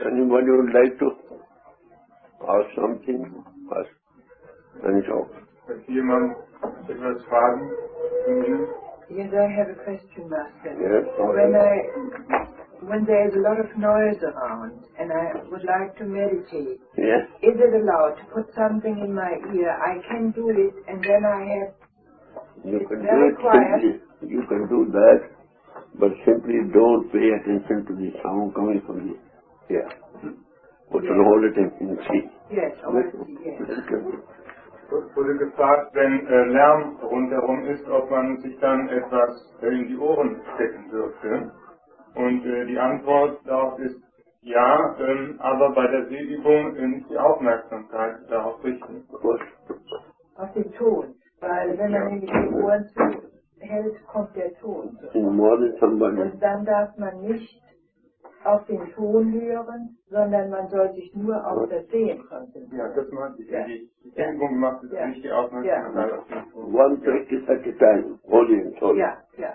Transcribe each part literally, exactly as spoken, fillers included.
Anybody would like to ask something? Ask. Any talk? Hat jemand etwas fragen? Yes, I have a question, Master. Yes. When I, when there is a lot of noise around and I would like to meditate, yes. Is it allowed to put something in my ear? I can do it, and then I have. You it's can do very it quiet. simply. You can do that, but simply don't pay attention to the sound coming from the ear. Put yes. on whole attention. See. Yes. I want to see. Yes. Wurde gefragt, wenn äh, Lärm rundherum ist, ob man sich dann etwas äh, in die Ohren stecken dürfte. Und äh, die Antwort darauf ist ja, ähm, aber bei der Sehübung äh, nicht die Aufmerksamkeit darauf richten. Auf den Ton, weil wenn man nämlich die Ohren zuhält, kommt der Ton. Und dann darf man nicht auf den Ton hören, sondern man soll sich nur auf das Sehen konzentrieren. Ja, das meinte ich. Ja. Die Übung macht es ja. Nicht die Aufmerksamkeit ja. auf den Ton. One practice at a time, only and solely. Ja, ja.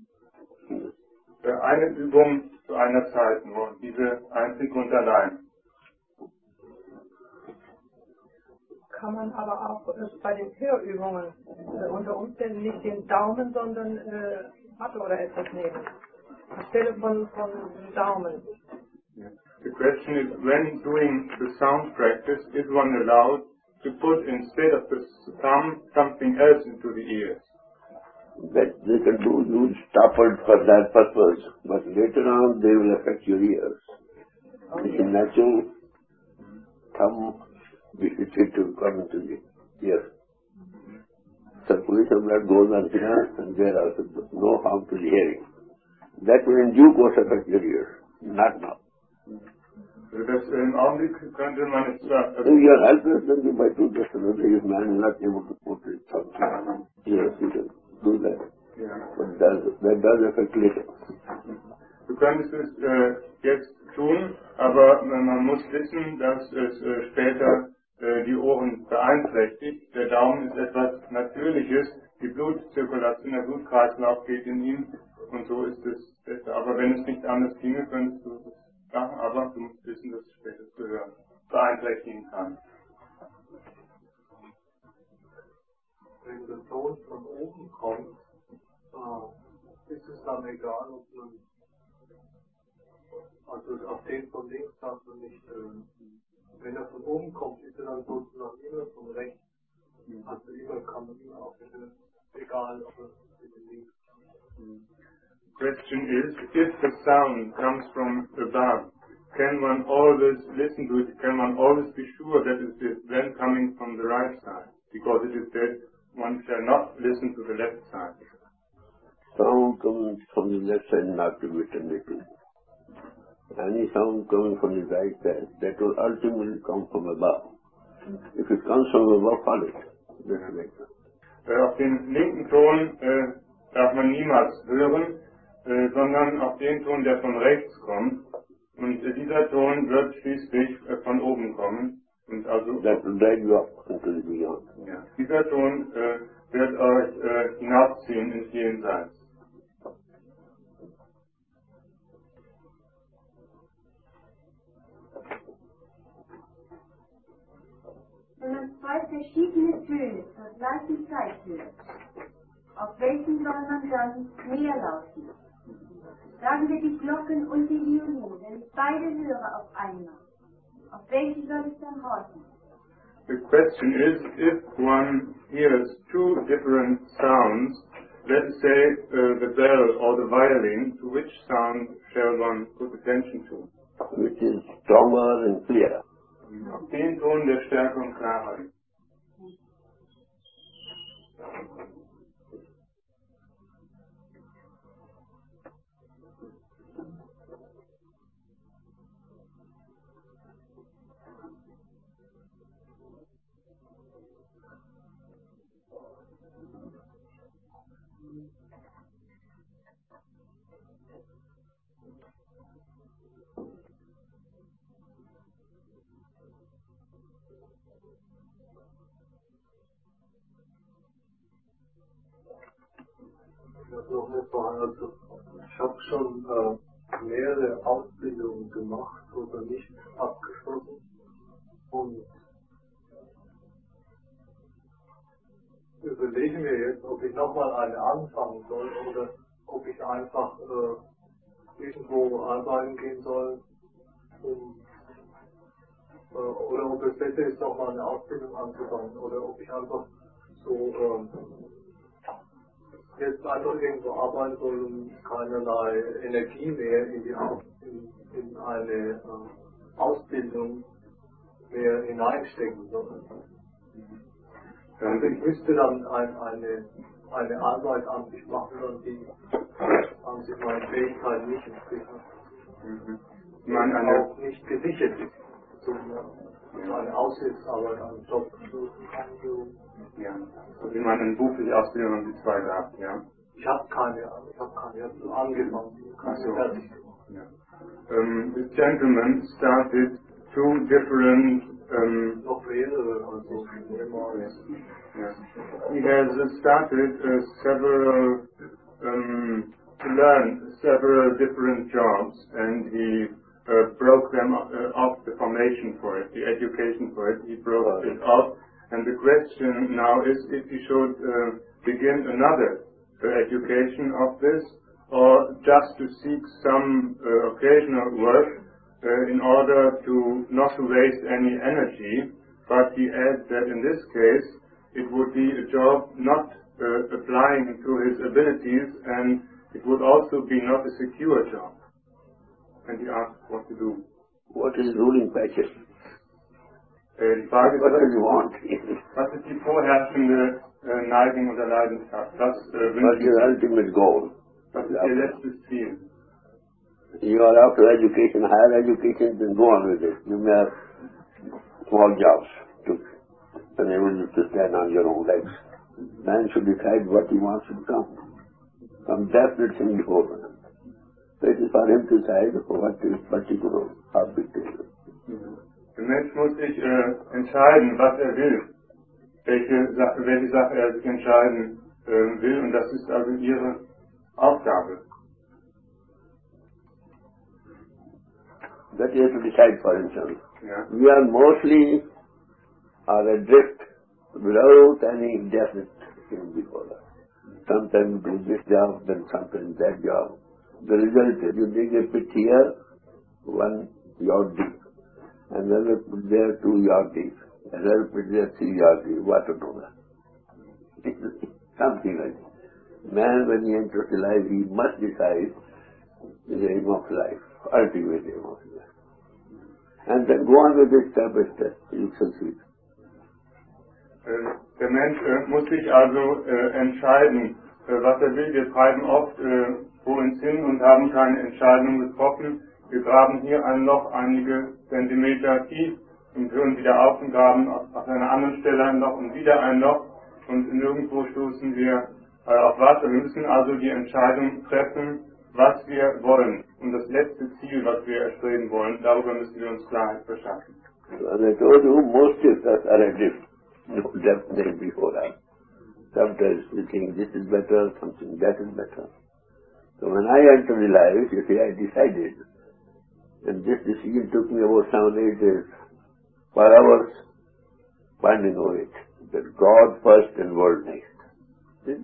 Eine Übung zu einer Zeit nur, diese einzig und allein. Kann man aber auch äh, bei den Hörübungen äh, unter Umständen nicht den Daumen, sondern äh, Matte oder etwas nehmen. Anstelle von, von Daumen. Yeah. The question is, when doing the sound practice, is one allowed to put instead of the thumb something else into the ears? That they can do use stoppered for that purpose, but later on they will affect your ears. Okay. It's a natural thumb it will come into the ear. Circulation of blood goes on here and there also no harm to the hearing. That will in due course affect your ears, not now. Das im Augenblick könnte man es sagen. If you are helpless, then you might do just another if man is not able to put his thumb. Yes, you can do that. Ja. But that, that does affect later. Du könntest es äh, jetzt tun, aber man muss wissen, dass es äh, später äh, die Ohren beeinträchtigt. Der Daumen ist etwas Natürliches. Die Blutzirkulation, der Blutkreislauf geht in ihn und so ist es besser. Aber wenn es nicht anders ginge, könntest du es machen, aber du musst wissen, dass es später zu hören beeinträchtigen kann. Wenn der Ton von oben kommt, äh, ist es dann egal, ob man also auf den von links hat man nicht, äh, wenn er von oben kommt, ist er dann sozusagen immer von rechts. Also immer kann man immer auch wieder, egal ob er mit dem links. Question is, if the sound comes from above, can one always listen to it? Can one always be sure that it is then coming from the right side? Because it is said one shall not listen to the left side. Sound coming from the left side not to be attended to. Any sound coming from the right side, that will ultimately come from above. If it comes from above, follow it. That's like that. Äh, auf den linken Ton äh, darf man niemals hören, äh, sondern auf den Ton, der von rechts kommt. Und äh, dieser Ton wird schließlich äh, von oben kommen. Und also that will drag you up into the beyond. Ja, dieser Ton äh, wird euch äh, hinaufziehen ins Jenseits. Wenn man zwei verschiedene Töne zur gleichen Zeit hört, auf welchen soll man dann mehr lauten? Sagen wir die Glocken und die Violine, wenn ich beide höre auf einmal. Auf welchen soll ich dann horchen? The question is, if one hears two different sounds, let's say uh, the bell or the violin, to which sound shall one put attention to? Which is stronger and clearer. Auf den Ton, der stärker und klarer ist. Ich habe noch eine Frage. Also, ich habe schon äh, mehrere Ausbildungen gemacht. gemacht oder nicht abgeschlossen. Und überlege mir jetzt, ob ich nochmal eine anfangen soll oder ob ich einfach äh, irgendwo arbeiten gehen soll, um, äh, oder ob es besser ist, nochmal eine Ausbildung anzufangen, oder ob ich einfach so äh, jetzt einfach irgendwo arbeiten soll und keinerlei Energie mehr in, die, in, in eine äh, Ausbildung mehr hineinstecken soll. Also ich müsste dann ein, eine, eine Arbeit an sich machen, an die an sich meine Fähigkeiten nicht entwickeln. Mhm. Man auch nicht gesichert ist. So eine, eine Aushilfsarbeit, einen Job suchen kann. So. Ja. So wie man eine berufliche Ausbildung und die zweite hat, ja. Ich habe keine, ich habe keine, ich habe so angefangen. Keine so. Fertig. Yeah. Um, this gentleman started two different um, noch mehrere, also mehrmals. Yeah. He has uh, started uh, several um, to learn several different jobs, and he uh, broke them uh, off the formation for it, the education for it. He broke oh, it off, and the question now is if he should uh, begin another uh, education of this, or just to seek some uh, occasional work uh, in order to not to waste any energy. But he adds that in this case it would be a job not uh, applying to his abilities, and it would also be not a secure job. And he asks what to do. What is ruling passion? Äh, die Frage ist, what do you want? Was ist die vorherrschende äh, Neigung oder Leidenschaft? Was äh, What's your ultimate goal? Was ist Ihr letztes Ziel? You are after education, higher education, then go on with it. You may have small jobs to enable you to stand on your own legs. Man should decide what he wants to become. Some definite thing before him. So it is for him to decide what his particular object is. Der Mensch muss sich äh, entscheiden, was er will, welche Sache, welche Sache er sich entscheiden äh, will, und das ist also Ihre Aufgabe. That he has to decide for himself. Yeah. We are mostly are adrift without any definite thing before us. Sometimes do this job, then sometimes that job. The result is you dig a pit here, one yard deep, another pit there, two yard deep, another pit there, three yard deep. What to do that? Something like that. Man, when he enters life, he must decide the aim of life, ultimate aim of life. And then go on with it step by step, you succeed. Der Mensch äh, muss sich also äh, entscheiden, äh, was er will. Wir treiben oft äh, vor uns hin und haben keine Entscheidung getroffen. Wir graben hier ein Loch einige Zentimeter tief und hören wieder auf und graben auf, auf einer anderen Stelle ein Loch und wieder ein Loch, und nirgendwo stoßen wir äh, auf Wasser. Wir müssen also die Entscheidung treffen, was wir wollen, und das letzte Ziel, was wir erstreben wollen. Darüber müssen wir uns Klarheit verschaffen. As I told you, most of us are adrift. No depth before us. Sometimes we think this is better, something that is better. So when I entered the life, you see, I decided, and this decision took me about seven, eight days, for hours, finding out it, that God first and world next. See?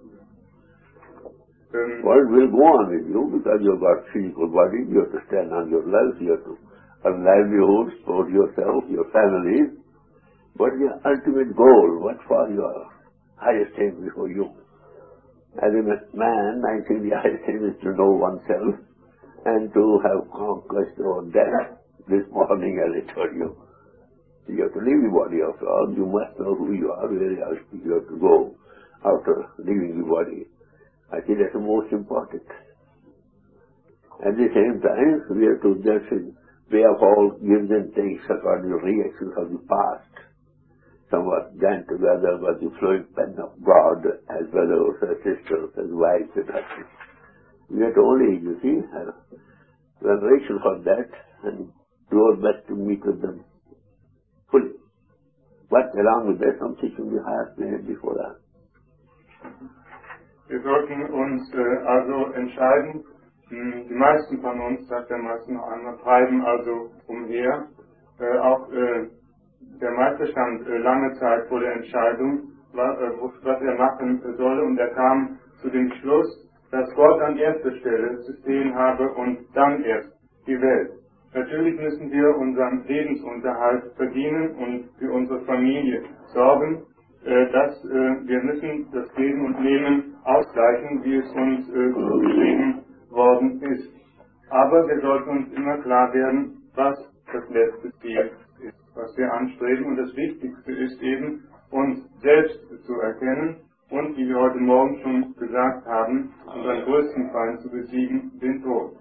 Um, world will go on with you because you have got physical body, you have to stand on your legs, you have to earn livelihood, support yourself, your families. What is your ultimate goal? What for your highest aim before you? As a man, I think the highest aim is to know oneself and to have conquest over death. This morning, as I told you, you have to leave the body after all. You must know who you are, where you have to go after leaving the body. I think that's the most important. At the same time, we have to just pay off all gives and takes according to reactions of the past. Somewhat joined together by the flowing pen of God as brothers, as sisters, as wives and husbands. We have to only, you see, have veneration for that and do our best to meet with them fully. But along with that, something should be higher planned before that. Wir sollten uns äh, also entscheiden Die meisten von uns, sagt der Meister noch einmal, treiben also umher. Äh, auch äh, der Meister stand äh, lange Zeit vor der Entscheidung, was, äh, was er machen solle, und er kam zu dem Schluss, dass Gott an erster Stelle zu stehen habe und dann erst die Welt. Natürlich müssen wir unseren Lebensunterhalt verdienen und für unsere Familie sorgen. Äh, dass, äh, wir müssen das Geben und Nehmen ausgleichen, wie es uns äh, zugeschrieben worden ist. Aber wir sollten uns immer klar werden, was das letzte Ziel ist, was wir anstreben. Und das Wichtigste ist eben, uns selbst zu erkennen und, wie wir heute Morgen schon gesagt haben, unseren größten Feind zu besiegen, den Tod.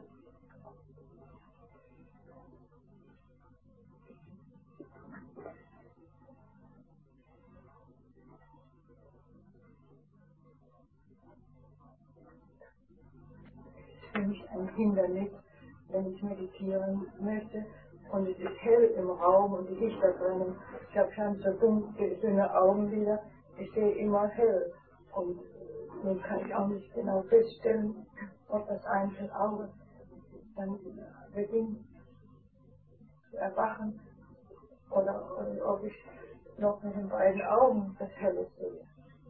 Für mich ein Hindernis, wenn ich meditieren möchte und es ist hell im Raum und die Lichter brennen. Ich habe schon so dunkle, dünne Augenlider, ich sehe immer hell und nun kann ich auch nicht genau feststellen, ob das einzelne Auge dann beginnt zu erwachen oder, oder ob ich noch mit den beiden Augen das Helle sehe.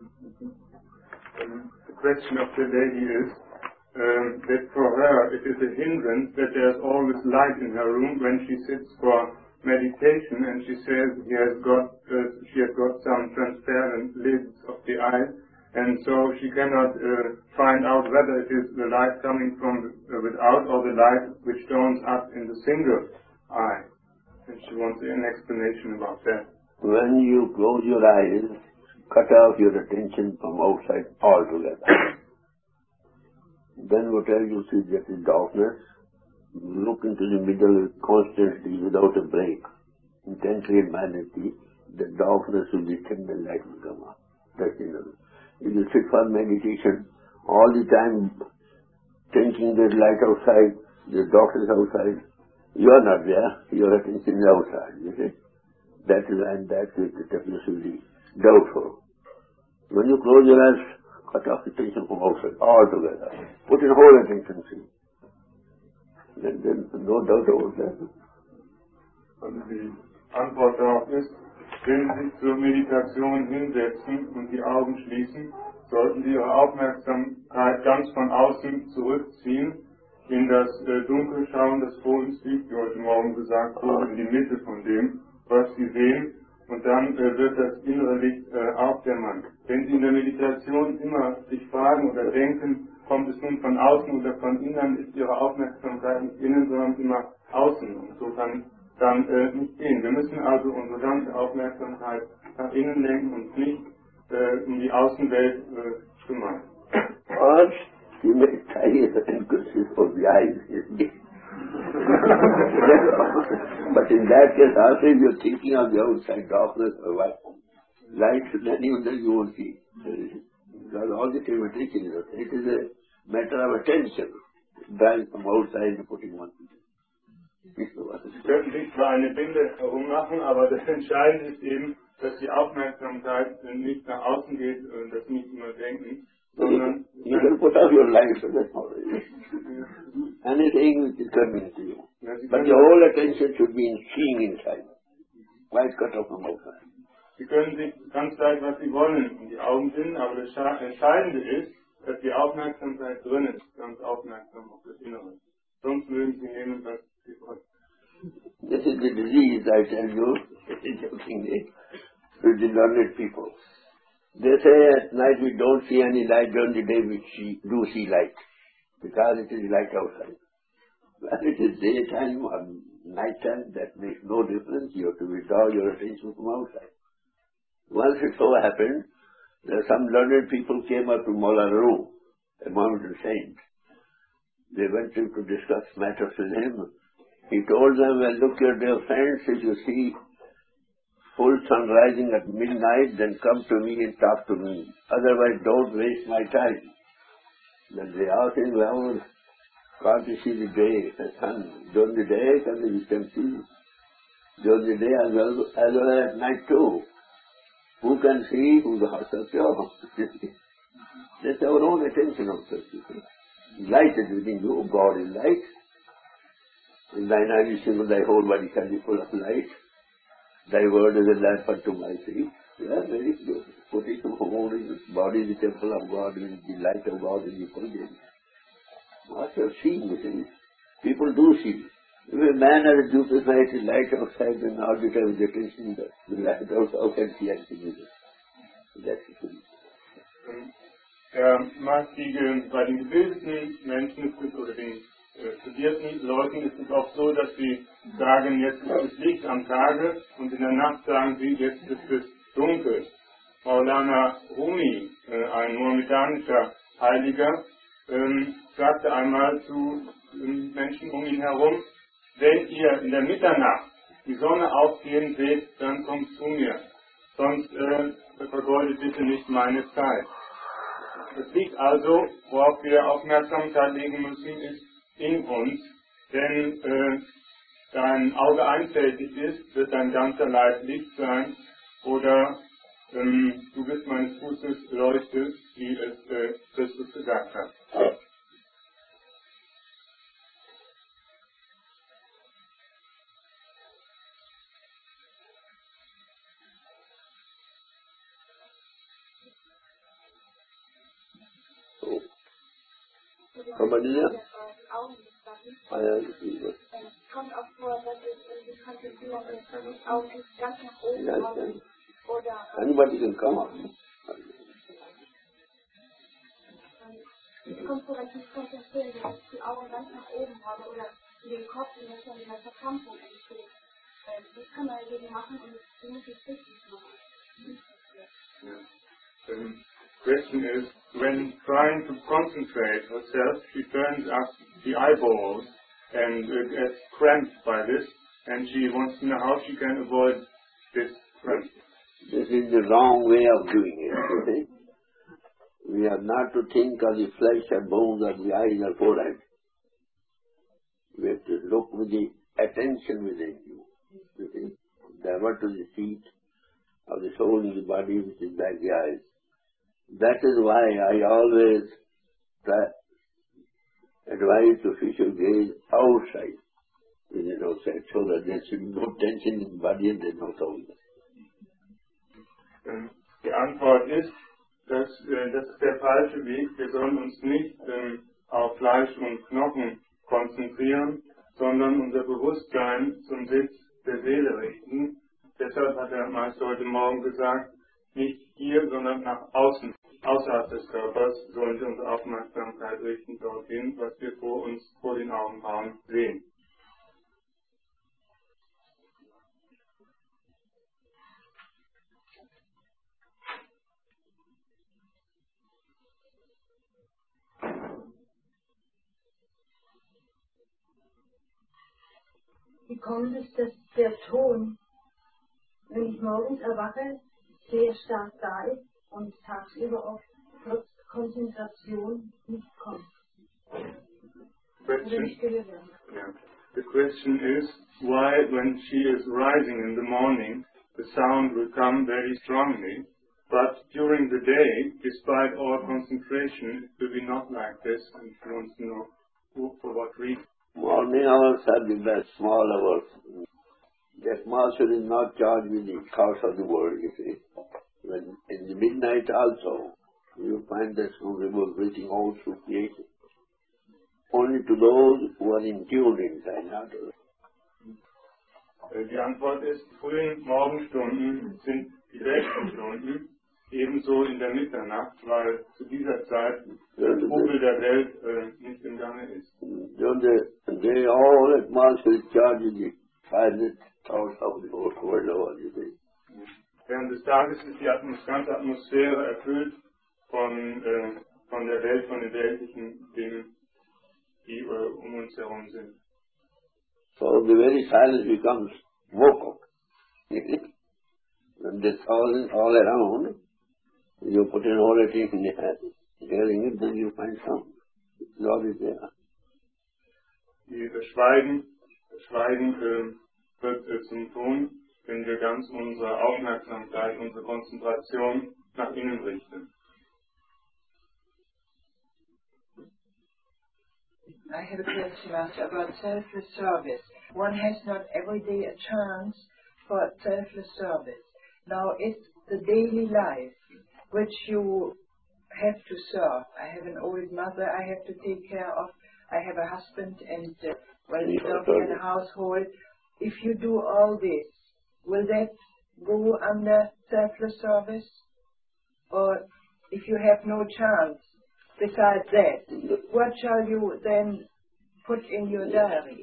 The question of the lady is um, that for her it is a hindrance that there's always light in her room when she sits for meditation, and she says he has got, uh, she has got some transparent lids of the eye, and so she cannot uh, find out whether it is the light coming from uh, without or the light which dawns up in the single eye. And she wants an explanation about that. When you close your eyes, cut off your attention from outside altogether. Then whatever you see that is darkness, look into the middle constantly without a break, intently and minutely, the darkness will be thinned and light will come up. That's enough. If you sit for meditation, all the time thinking there's light outside, there's darkness outside, you are not there, your attention is outside, you see. That is, and that is definitely doubtful. When you close your eyes, cut off attention from outside altogether. Put in whole attention, see. Then, then no doubt about that. Also die Antwort darauf ist, wenn Sie sich zur Meditation hinsetzen und die Augen schließen, sollten Sie Ihre Aufmerksamkeit ganz von außen zurückziehen, in das äh, Dunkel schauen, das vor uns liegt, wie heute Morgen gesagt wurde, in die Mitte von dem, was Sie sehen, und dann äh, wird das innere Licht äh, aufdämmern. Wenn Sie in der Meditation immer sich fragen oder denken, kommt es nun von außen oder von innen, ist Ihre Aufmerksamkeit nicht innen, sondern immer außen. Und so kann dann äh, nicht gehen. Wir müssen also unsere ganze Aufmerksamkeit nach innen lenken und nicht äh, um die Außenwelt äh, kümmern. Or you may try and consist of the eyes, but in that case also if you are thinking of the outside darkness or what, light, then even then you won't see. Because all the time attention is outside. It is a matter of attention, drawing from outside and putting one. Sie könnten sich zwar eine Binde herummachen, aber das Entscheidende ist eben, dass die Aufmerksamkeit nicht nach außen geht und das nicht immer denken, sondern... You can put off your light, so that's all. Anything which is convenient to you. But your whole attention should be in seeing inside. Why cut off from outside? Sie können sich ganz leicht, was Sie wollen, um die Augen sind, aber das Entscheidende ist, dass die Aufmerksamkeit drin ist, ganz aufmerksam auf das Innere. Sonst mögen Sie nehmen, was Sie wollen. This is the disease, I tell you, jokingly, with the learned people. They say at night we don't see any light, during the day we see, do see light, because it is light outside. When it is daytime or nighttime, that makes no difference. You have to withdraw your attention from outside. Once it so happened, that some learned people came up to Mullah Roo, a mountain saint. They went in to discuss matters with him. He told them, well, look, your dear friends, if you see full sun rising at midnight, then come to me and talk to me. Otherwise, don't waste my time. Then they asked him, well, can't you see the day, the sun? During the day, you can see. During the day as well as, well as at night too. Who can see? Who the hearts are pure? That's our own attention also. Light is within you, God is light. In thine eye is single, thy whole body shall be full of light. Thy word is a lamp unto my feet. Yeah, very good. Put it to hold his body, the temple of God, with the light of God in the fulgence. What you are seeing, you see. People do see. If a man has a Jupiter light, the light outside, and all the time is attention, the light outside, how can see anything? That's it. Er macht die, bei den gebildeten Menschen ist es, oder den äh, studierten Leuten ist es oft so, dass sie sagen, jetzt ist es Licht am Tage und in der Nacht sagen sie, jetzt ist es dunkel. Maulana Rumi, äh, ein mohammedanischer Heiliger, ähm, sagte einmal zu ähm, Menschen um ihn herum, wenn ihr in der Mitternacht die Sonne aufgehen seht, dann kommt zu mir, sonst äh, vergeudet bitte nicht meine Zeit. Es liegt also, worauf wir Aufmerksamkeit legen müssen, ist in uns, denn äh, dein Auge einfältig ist, wird dein ganzer Leib Licht sein, oder ähm, du bist meines Fußes Leuchte, wie es äh, Christus gesagt hat. Kann man hier? Ah ja, das ist gut. Es kommt auch vor, dass es sich konzentrieren ist, dass das Auge ganz nach oben Ja, kommt. Oder anybody can come up. es kommt vor, dass sich konzentrieren, dass die Augen ganz nach oben haben oder den Kopf, und dass dann eine Verkrampfung entsteht. Das kann man dagegen machen und das muss ich richtig machen. The question is, when trying to concentrate herself, she turns up the eyeballs and uh, gets cramped by this, and she wants to know how she can avoid this cramp. This is the wrong way of doing it, you see. We are not to think of the flesh and bones of the eyes or forehead. We have to look with the attention within you, you see. Divert to the seat of the soul in the body, which is back the eyes. That is why I always try, advise to official gaze outside, within outside, so that there should be no tension in the body and there is no soul. Die Antwort ist, dass äh, das ist der falsche Weg. Wir sollen uns nicht ähm, auf Fleisch und Knochen konzentrieren, sondern unser Bewusstsein zum Sitz der Seele richten. Deshalb hat der Meister heute Morgen gesagt, nicht hier, sondern nach außen, außerhalb des Körpers, sollen wir unsere Aufmerksamkeit richten dorthin, was wir vor uns, vor den Augenbrauen sehen. Wie kommt es, dass der Ton, wenn ich morgens erwache, sehr stark da ist und tagsüber oft trotz Konzentration nicht kommt? Question, yeah. The question is why, when she is rising in the morning, the sound will come very strongly, but during the day, despite all concentration, it will be not like this, and she wants to know who, for what reason. Morning hours are the best, small hours. The atmosphere is not charged with the chaos of the world, you see. When in the midnight also, you find the remote breathing all through creation. Only to those who are in tune inside, not others. Die Antwort ist, frühen Morgenstunden sind die besten Stunden, ebenso in der Mitternacht, weil zu dieser Zeit der Trubel der Welt äh, nicht im Gange ist. During the day, all atmosphere is charged with the silent thoughts of the whole world over, you see. Während des Tages ist die Atmos ganze Atmosphäre erfüllt von, äh, von der Welt, von den weltlichen Dingen, die äh, um uns herum sind. So the very silence becomes vocal. When there's all, all around, you put in all attention in hearing it, then you find sound. It's always there. Die, das Schweigen, das Schweigen äh, wird äh, zum Ton, wenn wir ganz unsere Aufmerksamkeit, unsere Konzentration nach innen richten. I have a question, Master, about selfless service. One has not every day a chance for selfless service. Now, it's the daily life which you have to serve. I have an old mother I have to take care of. I have a husband and, uh, well, a dog and a household. If you do all this, will that go under selfless service? Or if you have no chance besides that, what shall you then put in your diary?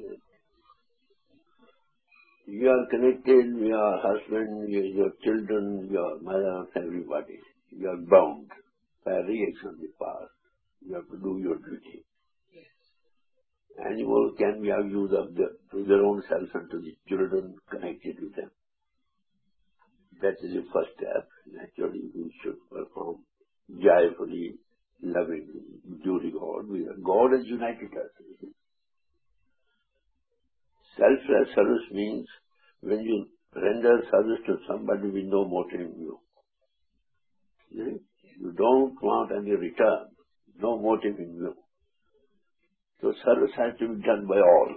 You are connected with your husband, your, your children, your mother, everybody. You are bound by reaction of the past. You have to do your duty. Yes. Animals can be of use of the, to their own self and to the children connected with them. That is the first step. Naturally, we should perform joyfully, lovingly, duty God. We are, God has united us. Selfless service means when you render service to somebody with no motive in you. You don't want any return, no motive in you. So service has to be done by all.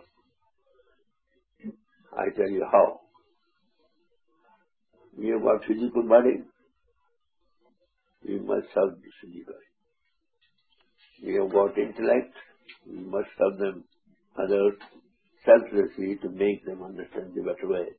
I tell you how. We have got physical body. We must serve the physical. We have got intellect. We must serve them others selflessly to make them understand the better way.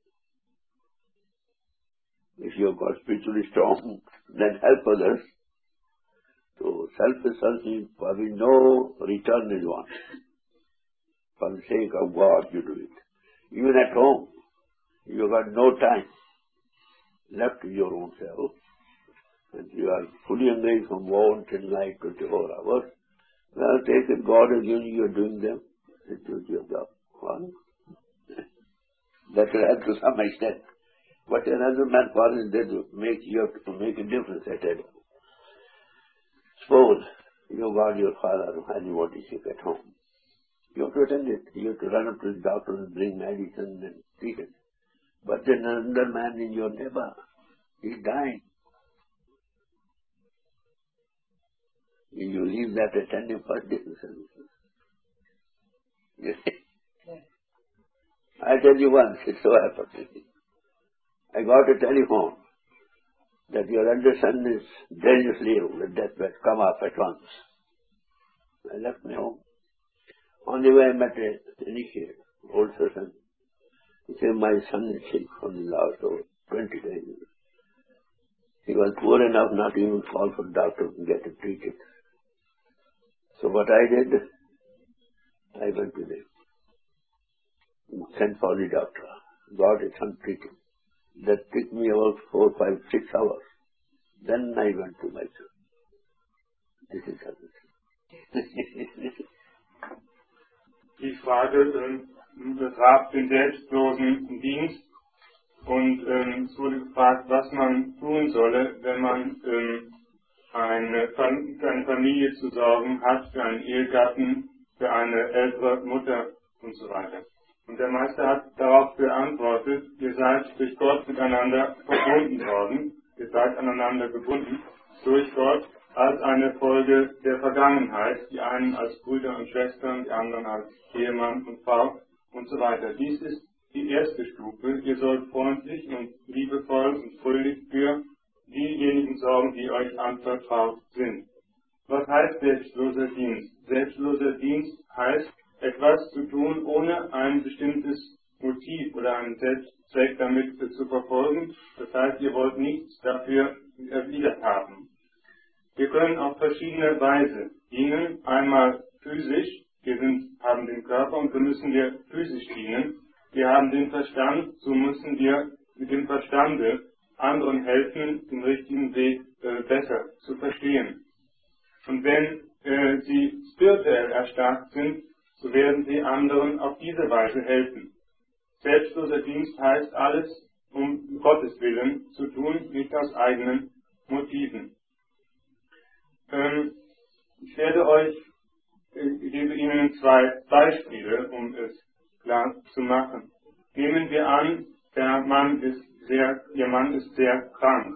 If you have got spiritually strong, then help others. So selfless service, probably no return is wanted. For the sake of God, you do it. Even at home, you have got no time left to your own self, and you are fully engaged from morning till night, twenty-four hours. Well, take it, God has given you, you are doing them. It is your job. One. That will help to some extent. But another man for is there to make you have to make a difference at it. Suppose you have got your father and you want to sick at home. You have to attend it. You have to run up to the doctor and bring medicine and treat it. But then another man in your neighbor is dying. You leave that attending first day services. I tell you once, it so happened. I got a telephone that your elder son is dangerously ill with deathbed. Come up at once. I left my home. On the way I met an initiate, old person. He said, my son is sick from the last over twenty days. He was poor enough not even to call for the doctor to get him treated. So what I did, I went to them. Sent for the doctor. Got his son treated. That took me about four, five, six hours. Then I went to my son. This is service. Die Frage ähm, betraf den selbstlosen Dienst und ähm, es wurde gefragt, was man tun solle, wenn man ähm, eine, für eine Familie zu sorgen hat, für einen Ehegatten, für eine ältere Mutter und so weiter. Und der Meister hat darauf geantwortet, ihr seid durch Gott miteinander verbunden worden, ihr seid aneinander gebunden durch Gott als eine Folge der Vergangenheit, die einen als Brüder und Schwestern, die anderen als Ehemann und Frau und so weiter. Dies ist die erste Stufe. Ihr sollt freundlich und liebevoll und fröhlich für diejenigen sorgen, die euch anvertraut sind. Was heißt selbstloser Dienst? Selbstloser Dienst heißt, etwas zu tun, ohne ein bestimmtes Motiv oder einen Selbstzweck damit zu verfolgen. Das heißt, ihr wollt nichts dafür erwidert haben. Wir können auf verschiedene Weise dienen. Einmal physisch, wir sind, haben den Körper und so müssen wir physisch dienen. Wir haben den Verstand, so müssen wir mit dem Verstande anderen helfen, den richtigen Weg äh, besser zu verstehen. Und wenn äh, sie spirituell erstarkt sind, so werden sie anderen auf diese Weise helfen. Selbstloser Dienst heißt alles um Gottes Willen zu tun, nicht aus eigenen Motiven. Ähm, ich werde euch, ich gebe Ihnen zwei Beispiele, um es klar zu machen. Nehmen wir an, der Mann ist sehr, Ihr Mann ist sehr krank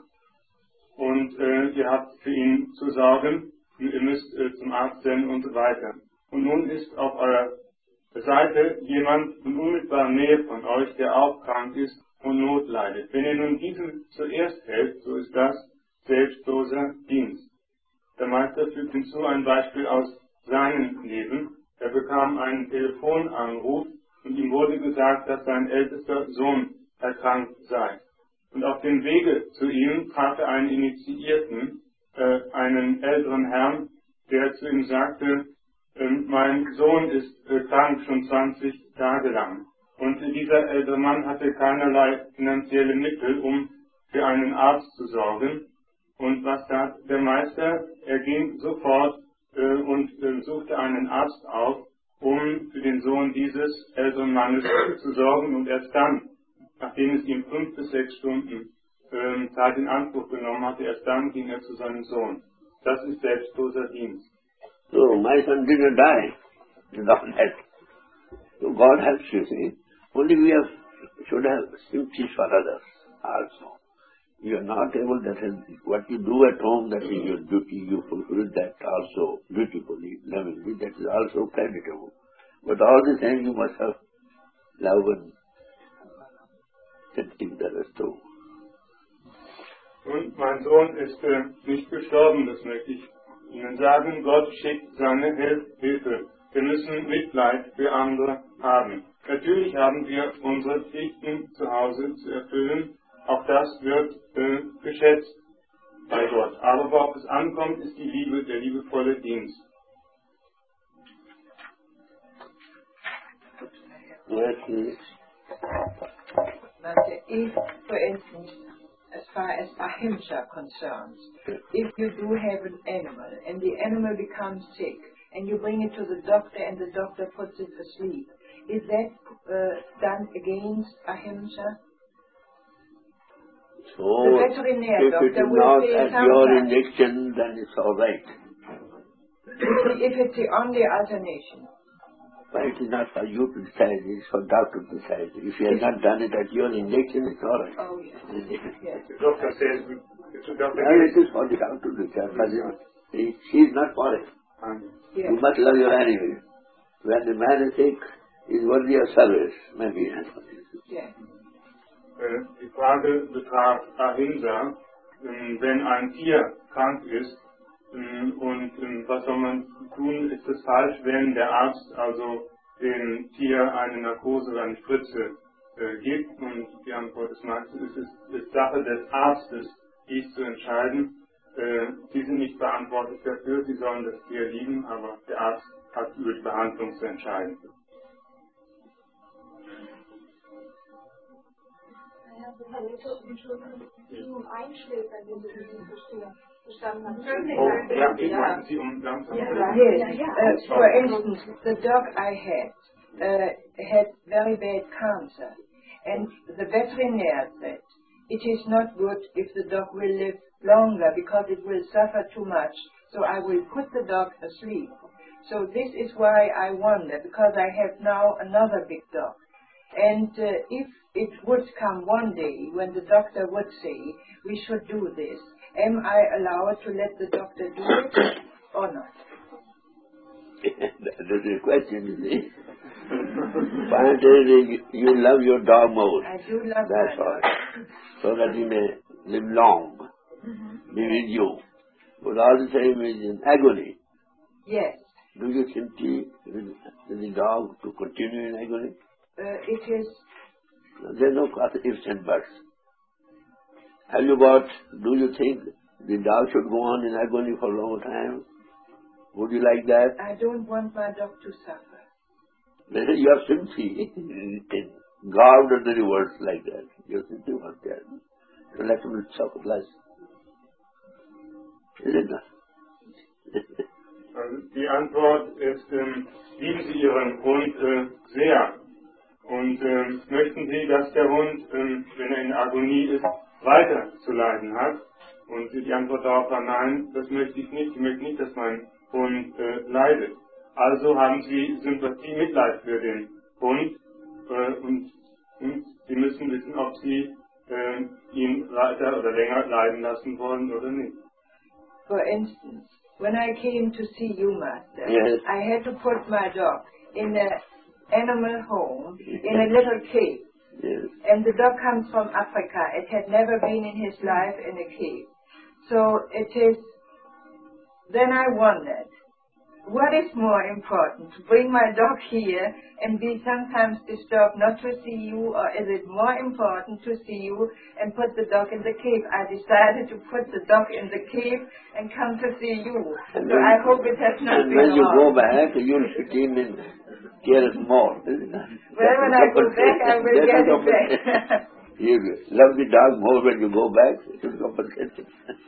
und äh, ihr habt für ihn zu sorgen, ihr müsst äh, zum Arzt senden und so weiter. Und nun ist auf eurer Seite jemand in unmittelbarer Nähe von euch, der auch krank ist und Not leidet. Wenn ihr nun diesen zuerst helft, so ist das selbstloser Dienst. Der Meister fügt hinzu ein Beispiel aus seinem Leben. Er bekam einen Telefonanruf und ihm wurde gesagt, dass sein ältester Sohn erkrankt sei. Und auf dem Wege zu ihm traf er einen Initiierten, äh, einen älteren Herrn, der zu ihm sagte, äh, mein Sohn ist äh, krank schon zwanzig Tage lang. Und dieser ältere Mann hatte keinerlei finanzielle Mittel, um für einen Arzt zu sorgen. Und was tat der Meister? Er ging sofort äh, und äh, suchte einen Arzt auf, um für den Sohn dieses älteren Mannes zu sorgen. Und erst dann, nachdem es ihm fünf bis sechs Stunden äh, Zeit in Anspruch genommen hatte, erst dann ging er zu seinem Sohn. Das ist selbstloser Dienst. So, my son didn't die without help. So God helps you, see. Only we have, should have sympathy for others also. You are not able, that is, what you do at home, that is your duty, you fulfill that also dutifully, lovingly, that is also creditable. But all the time you must have love and sympathy with others too. Und mein Sohn ist äh, nicht gestorben, das möchte ich Ihnen sagen. Gott schickt seine Hilfe. Wir müssen Mitleid für andere haben. Natürlich haben wir unsere Pflichten zu Hause zu erfüllen. Auch das wird äh, geschätzt bei Gott. Aber worauf es ankommt, ist die Liebe, der liebevolle Dienst. But if, for instance, as far as ahimsa concerns, if you do have an animal and the animal becomes sick and you bring it to the doctor and the doctor puts it asleep, is that uh, done against ahimsa? So, the veterinary if doctor it is will not say at sometimes, your injection, then it's all right. If it's the only alternation. But it is not for you to decide, it is for doctor to decide. If you have not done it at your injection, it's all right. Oh, yes. Yes. The doctor says, the doctor well, it is for the doctor to decide, but she is not for it. Yes. You must love your animal. When the man is sick, he is worthy of service, maybe. Yes. Die Frage betraf Ahimsa, wenn ein Tier krank ist und was soll man tun, ist es falsch, wenn der Arzt also dem Tier eine Narkose oder eine Spritze äh, gibt, und die Antwort des Meisters ist, es ist Sache des Arztes, dies zu entscheiden. Äh, sie sind nicht verantwortlich dafür, sie sollen das Tier lieben, aber der Arzt hat über die Behandlung zu entscheiden. um einschläft, wenn Sie das verstehen. Verstanden haben. Oh, ja, ich meine, Sie um langsam. Yes. Uh, for instance, the dog I had uh, had very bad cancer, and the veterinarian said it is not good if the dog will live longer because it will suffer too much. So I will put the dog asleep. So this is why I wonder, because I have now another big dog. And uh, if it would come one day when the doctor would say, we should do this, am I allowed to let the doctor do it or not? That is the question, you see. Finally, you love your dog most. I do love That's my all. dog. So that he may live long, Mm-hmm. be with you. But all the time he is in agony. Yes. Do you sympathy with the dog to continue in agony? Uh, it is... There is no ifs and buts. Have you got, do you think the dog should go on in agony for a long time? Would you like that? I don't want my dog to suffer. Then you have sympathy. God under the words like that. You have sympathy for that. You let him suffer less. Isn't it? Also die Antwort ist, ähm, lieben Sie Ihren Hund äh, sehr. Und ähm, möchten Sie, dass der Hund, ähm, wenn er in Agonie ist, weiter zu leiden hat? Und die Antwort darauf war nein, das möchte ich nicht. Ich möchte nicht, dass mein Hund äh, leidet. Also haben Sie Sympathie, Mitleid für den Hund äh, und, und Sie müssen wissen, ob Sie äh, ihn weiter oder länger leiden lassen wollen oder nicht. For instance, when I came to see you, Master, yes. I had to put my dog in an animal home, in a little cave. Yes. And the dog comes from Africa. It had never been in his life in a cave. So it is, then I wondered, what is more important, to bring my dog here and be sometimes disturbed not to see you, or is it more important to see you and put the dog in the cave? I decided to put the dog in the cave and come to see you. And so when, I hope it has not and been when you wrong. go back, you'll fit in and care us more. Well, when I go back, I will get it back. You love the dog more when you go back, it will compensate it.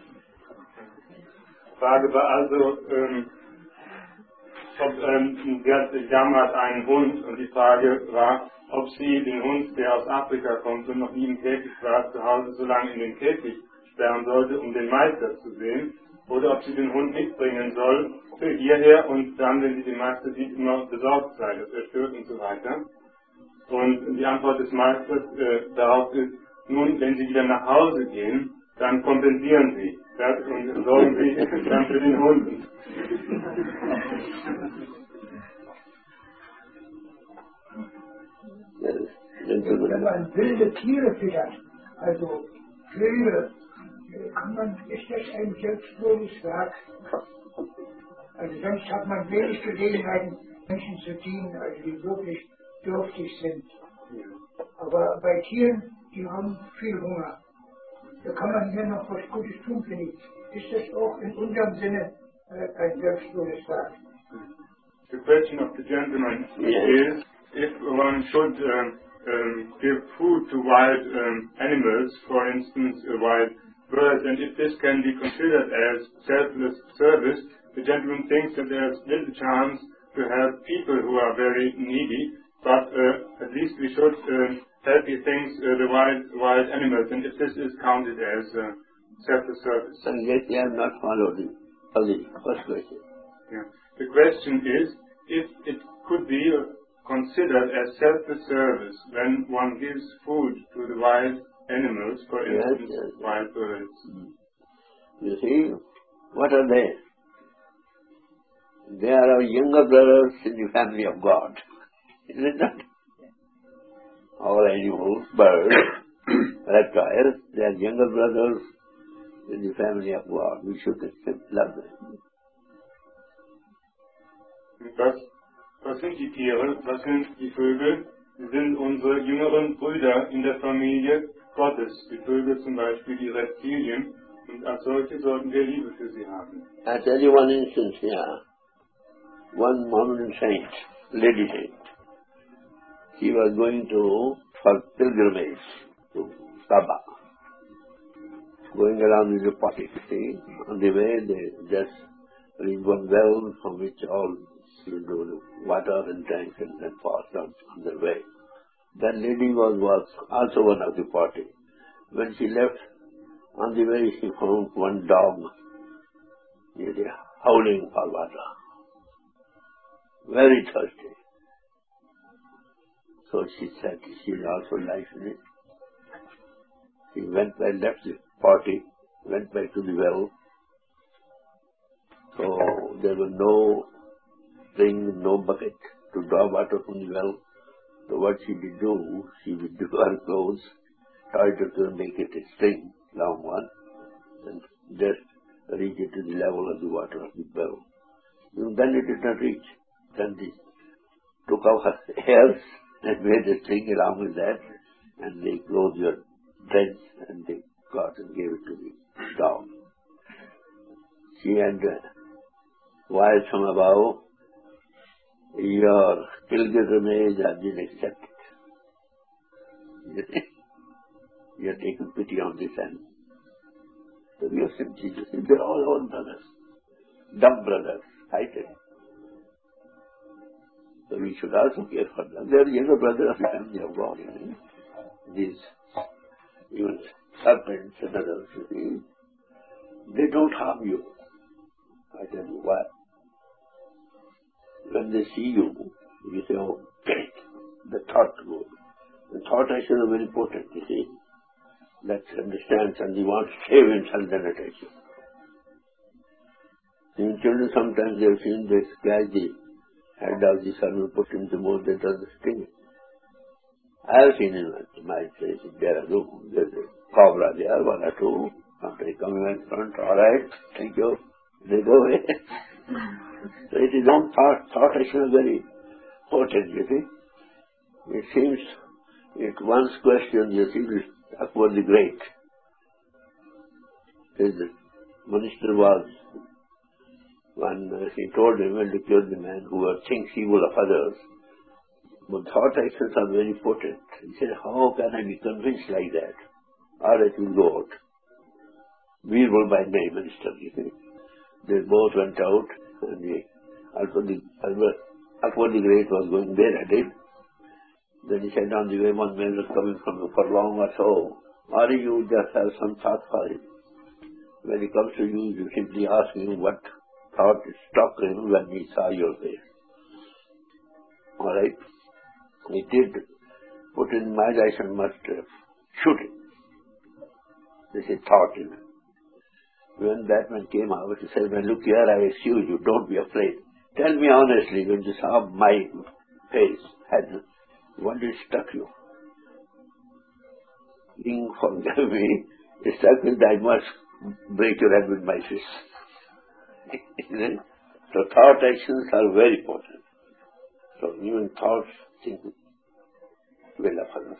Frage war also, ähm, ob, ähm, die Dame hat einen Hund und die Frage war, ob sie den Hund, der aus Afrika kommt und noch nie im Käfig war, zu Hause so lange in den Käfig sperren sollte, um den Meister zu sehen, oder ob sie den Hund mitbringen soll für hierher und dann, wenn sie den Meister sieht, immer besorgt sei, dass er stört und so weiter. Und die Antwort des Meisters äh, darauf ist, nun, wenn sie wieder nach Hause gehen, dann kompensieren sie das und sorgen sie dann für den Hund. Wenn man wilde Tiere füttert, also Vögel, kann man, ist das ein selbstloses Werk. Also sonst hat man wenig Gelegenheiten, Menschen zu dienen, also die wirklich dürftig sind. Aber bei Tieren, die haben viel Hunger. Da kann man hier noch was Gutes tun, finde ich. Ist das auch in unserem Sinne äh, ein selbstloses Werk? The question of the gentleman is if one should um, um, give food to wild um, animals, for instance uh, wild birds, and if this can be considered as selfless service. The gentleman thinks that there's little chance to help people who are very needy, but uh, at least we should uh, help, he thinks, uh, the wild wild animals, and if this is counted as uh, selfless service. And yet they have not followed it. The first question. Yeah. The question is if it could be considered as selfless service when one gives food to the wild animals, for instance, yes, yes, wild birds. You see, what are they? They are our younger brothers in the family of God. Is it not? Our animals, birds, reptiles, they are younger brothers in the family of God. We should love them. Was, was sind die Tiere? Was sind die Vögel? Sie sind unsere jüngeren Brüder in der Familie Gottes. Die Vögel zum Beispiel, die Reptilien. Und als solche sollten wir Liebe für sie haben. I tell you one instance here. One Mohammedan saint, lady saint, she was going to, for pilgrimage to Kaaba. Going around with the potty, see. On the way, they just reached one well from which all you know, water and tanks and then passed on on their way. That lady was, was also one of the party. When she left, on the way she found one dog really howling for water. Very thirsty. So she said she is also life in it. She went back, left the party, went back to the well. So there was no spring, no bucket to draw water from the well. So what she did do, she would do her clothes, tried to make it a string, long one, and just reach it to the level of the water of the well. And then it did not reach. Then they took out her hairs and made a string along with that, and they closed your dreads and they got and gave it to the dog. She had uh, wires from above. Your pilgrimage has been accepted. You are taking pity on this end. So we are simply, they're all own brothers, dumb brothers, I tell you. So we should also care for them. They are younger brothers of the family of God. You know? These even serpents and others, you see, they don't harm you. I tell you why. When they see you, you say, oh, great, the thought goes. The thought action is very important, you see. That understands and he wants to save himself, then attention. In children sometimes they have seen they scratch the head of the sun and put in the mouth, that does the sting. I have seen in my place, there are there's a cobra there, one or two. After they come in front, all right, thank you, they go away. So it is not thought, thought action is very important, you see. It seems, it once question, you see, this Akbar the Great. His minister was, when uh, he told him and declared the man who thinks evil of others, but thought actions are very potent. He said, how can I be convinced like that? All right, we'll go out. Birbal by name, minister, you see. They both went out, and the, Akbar the, Akbar the Great was going bareheaded. Then he said, on the way, one man was coming from a furlong or so. Or you just have some thought for him. When he comes to you, you simply ask him what thought struck him when he saw your face. All right? He did put in my license must uh, shoot him. This is thought in him. When that man came out, he said, well, look here, I excuse you, don't be afraid. Tell me honestly, when you saw my face, head, what did struck you? King, forgive me, it struck me that I must break your head with my fist. So thought actions are very important. So even thoughts think well of others.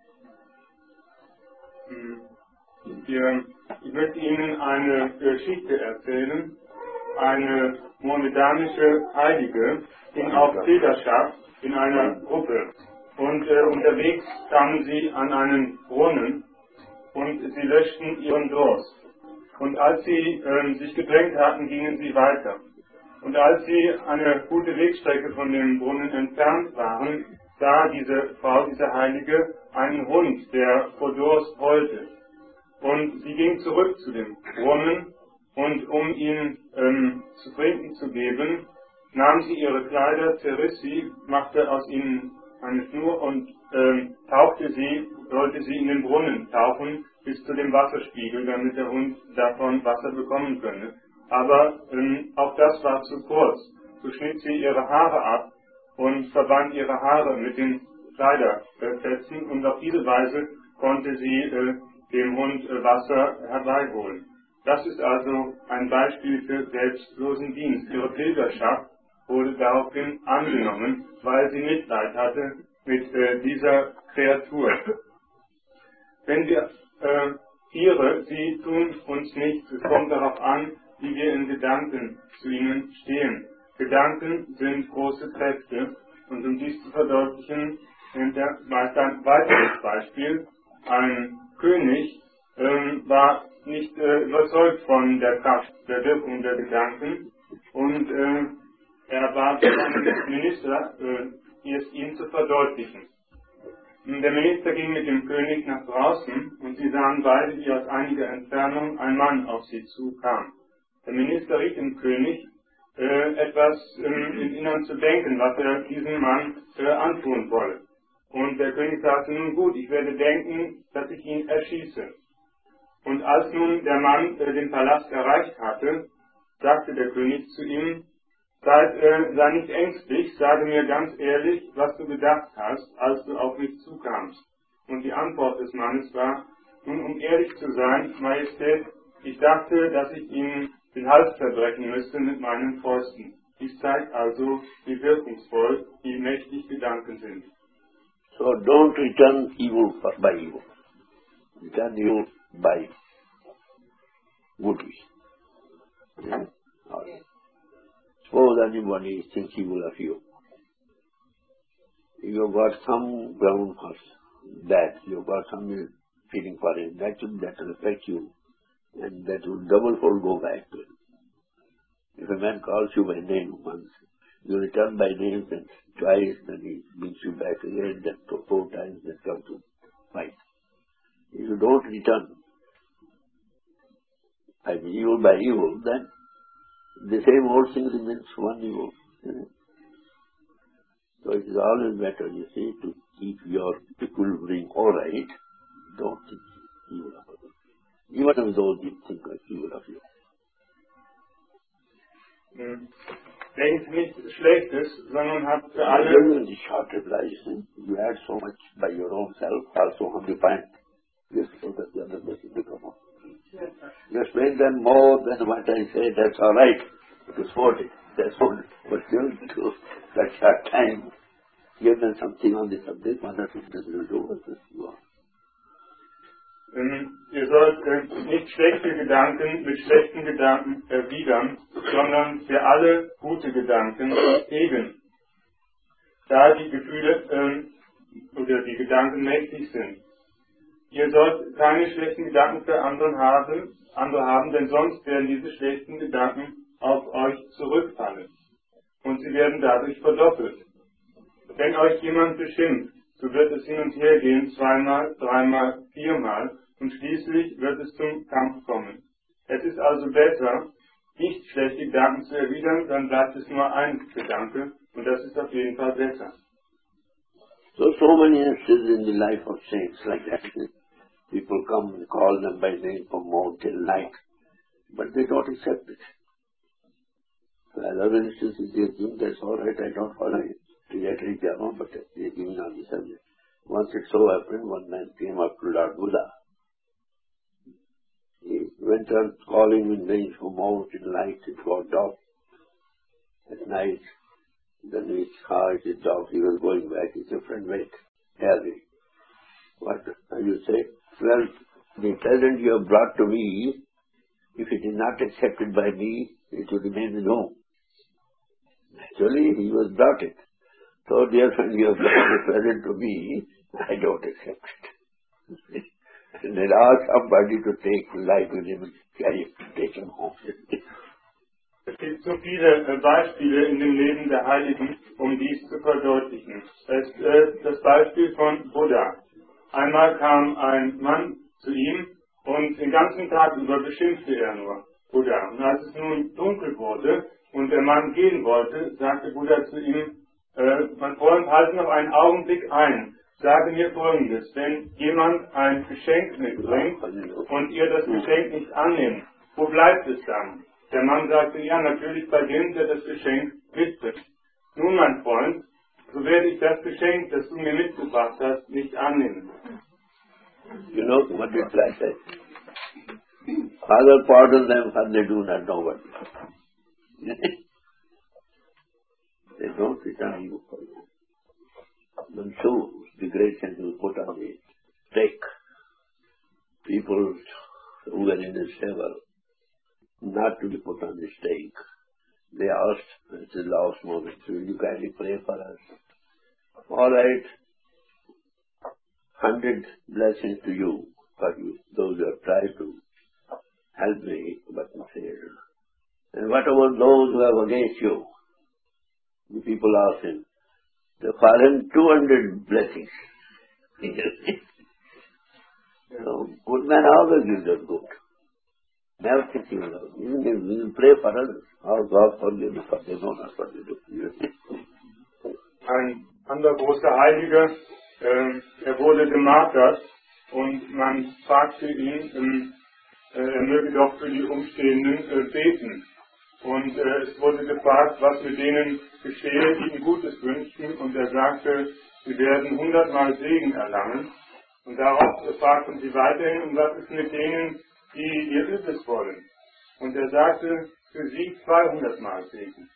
Ja, ich möchte Ihnen eine Geschichte erzählen. Eine mohammedanische Heilige ging auf Pilgerschaft in einer Gruppe. Und äh, unterwegs kamen sie an einen Brunnen und sie löschten ihren Durst. Und als sie äh, sich gedrängt hatten, gingen sie weiter. Und als sie eine gute Wegstrecke von dem Brunnen entfernt waren, sah diese Frau, diese Heilige, einen Hund, der vor Durst heulte. Und sie ging zurück zu dem Brunnen und um ihm ähm, zu trinken zu geben, nahm sie ihre Kleider, zerriss sie, machte aus ihnen eine Schnur und ähm, tauchte sie, sollte sie in den Brunnen tauchen bis zu dem Wasserspiegel, damit der Hund davon Wasser bekommen könne. Aber ähm, auch das war zu kurz. So schnitt sie ihre Haare ab und verband ihre Haare mit den Kleiderfetzen und auf diese Weise konnte sie äh, dem Hund äh, Wasser herbeiholen. Das ist also ein Beispiel für selbstlosen Dienst. Ihre Pilgerschaft wurde daraufhin angenommen, weil sie Mitleid hatte mit äh, dieser Kreatur. Wenn wir äh, Tiere, sie tun uns nichts, es kommt darauf an, wie wir in Gedanken zu ihnen stehen. Gedanken sind große Kräfte und um dies zu verdeutlichen, nimmt er meist ein weiteres Beispiel. Ein König äh, war nicht äh, überzeugt von der Kraft, der Wirkung der Gedanken und äh, er bat seinen Minister, äh, es ihm zu verdeutlichen. Der Minister ging mit dem König nach draußen und sie sahen beide, wie aus einiger Entfernung ein Mann auf sie zukam. Der Minister riet dem König, äh, etwas äh, im Innern zu denken, was er diesem Mann äh, antun wolle. Und der König sagte, nun gut, ich werde denken, dass ich ihn erschieße. Und als nun der Mann äh, den Palast erreicht hatte, sagte der König zu ihm, sei, äh, sei nicht ängstlich, sage mir ganz ehrlich, was du gedacht hast, als du auf mich zukamst. Und die Antwort des Mannes war, nun um ehrlich zu sein, Majestät, ich dachte, dass ich Ihnen den Hals zerbrechen müsste mit meinen Fäusten. Dies zeigt also, wie wirkungsvoll, wie mächtig Gedanken sind. So don't return evil by evil. Return evil by good wish. Yeah? Okay. Suppose anybody thinks evil of you. You've got some ground for that. You've got some feeling for it. That will, that will affect you. And that will double fold go back to it. If a man calls you by name once, you return by name and twice, then he brings you back again, then four times, then come to fight. If you don't return, I mean evil by evil, then the same old thing remains one evil. So it is always better, you see, to keep your equilibrium all right. Don't think evil of others. Even if those think like evil of you. denkt nicht Schlechtes, sondern habt für alle... The short revelation, you add so much by your own self, also how you find this so that the other person become more. Just make them more than what I say, that's all right. It is forty, that's all. But still, to that short time, give them something on the subject, one or two things will do what you want. Ähm, ihr sollt äh, nicht schlechte Gedanken mit schlechten Gedanken erwidern, sondern für alle gute Gedanken hegen. Da die Gefühle ähm, oder die Gedanken mächtig sind. Ihr sollt keine schlechten Gedanken für andere haben, andere haben, denn sonst werden diese schlechten Gedanken auf euch zurückfallen. Und sie werden dadurch verdoppelt. Wenn euch jemand beschimpft, so wird es hin und her gehen, zweimal, dreimal, viermal, und schließlich wird es zum Kampf kommen. Es ist also besser, nicht schlechte Gedanken zu erwidern, dann bleibt es nur ein Gedanke, und das ist auf jeden Fall besser. So, so many instances in the life of saints like that. People come and call them by name from morning till night, but they don't accept it. So other instances they think that's all right, I don't follow it. Directly Jama, but they are giving on the subject. Once it so happened, one man came up to Lord Buddha. He went on calling in names from morning till night, it got dark. At night, then he saw his dog, he was going back, his friend went, Harry. What you say? Well, the present you have brought to me, if it is not accepted by me, it will remain in home. Actually, he was brought it. So, dear friend, you have brought the present to me, I don't accept it. And then ask somebody to take life with him and carry him, take him home. Es gibt so viele Beispiele in dem Leben der Heiligen, um dies zu verdeutlichen. Es ist äh, das Beispiel von Buddha. Einmal kam ein Mann zu ihm und den ganzen Tag über beschimpfte er nur Buddha. Und als es nun dunkel wurde und der Mann gehen wollte, sagte Buddha zu ihm, äh, mein Freund, halte noch einen Augenblick ein. Sage mir Folgendes, wenn jemand ein Geschenk mitbringt und ihr das Geschenk nicht annimmt, wo bleibt es dann? Der Mann sagte, ja, natürlich bei dem, der das Geschenk mitbringt. Nun, mein Freund, so werde ich das Geschenk, das du mir mitgebracht hast, nicht annehmen. You know what it like that? Father pardon them for they do not know what. They don't return you for you. And so, the great saint will put on the stake. People who were in his favor, not to be put on the stake. They asked, at the last moment, will you kindly pray for us? All right, hundred blessings to you, for you, those who have tried to help me, but failed. And what about those who have against you? The people asked him, they have fallen two hundred blessings. So, good man always gives us good. Never thinking of it. Even if we pray for others, our God forgive them, for they know not what they do. Ein anderer großer Heiliger, äh, er wurde gemartert und man fragte ihn, äh, er möge doch für die Umstehenden äh, beten. Und äh, es wurde gefragt, was mit denen geschehe, die ihm Gutes wünschten, und er sagte, sie werden hundertmal Segen erlangen. Und darauf fragten sie weiterhin, und was ist mit denen, die ihr Übles wollen? Und er sagte, für sie zweihundertmal Segen.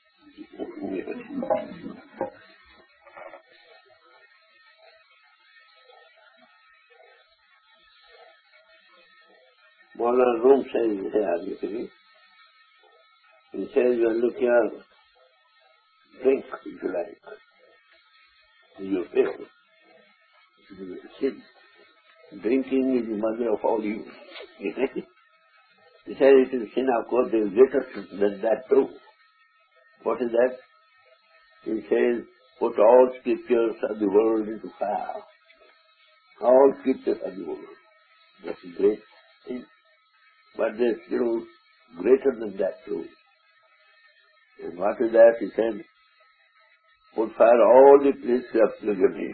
Maulana Rum says here, you see, he says, well, look here, drink if you like. You feel. Sin. Drinking is the mother of all evil. He says it is sin, of course, there is greater sin than that too. What is that? He says, put all scriptures of the world into fire. All scriptures of the world. That's a great sin. But there is still greater than that too. And what is that? He said, put fire all the places of pilgrimage.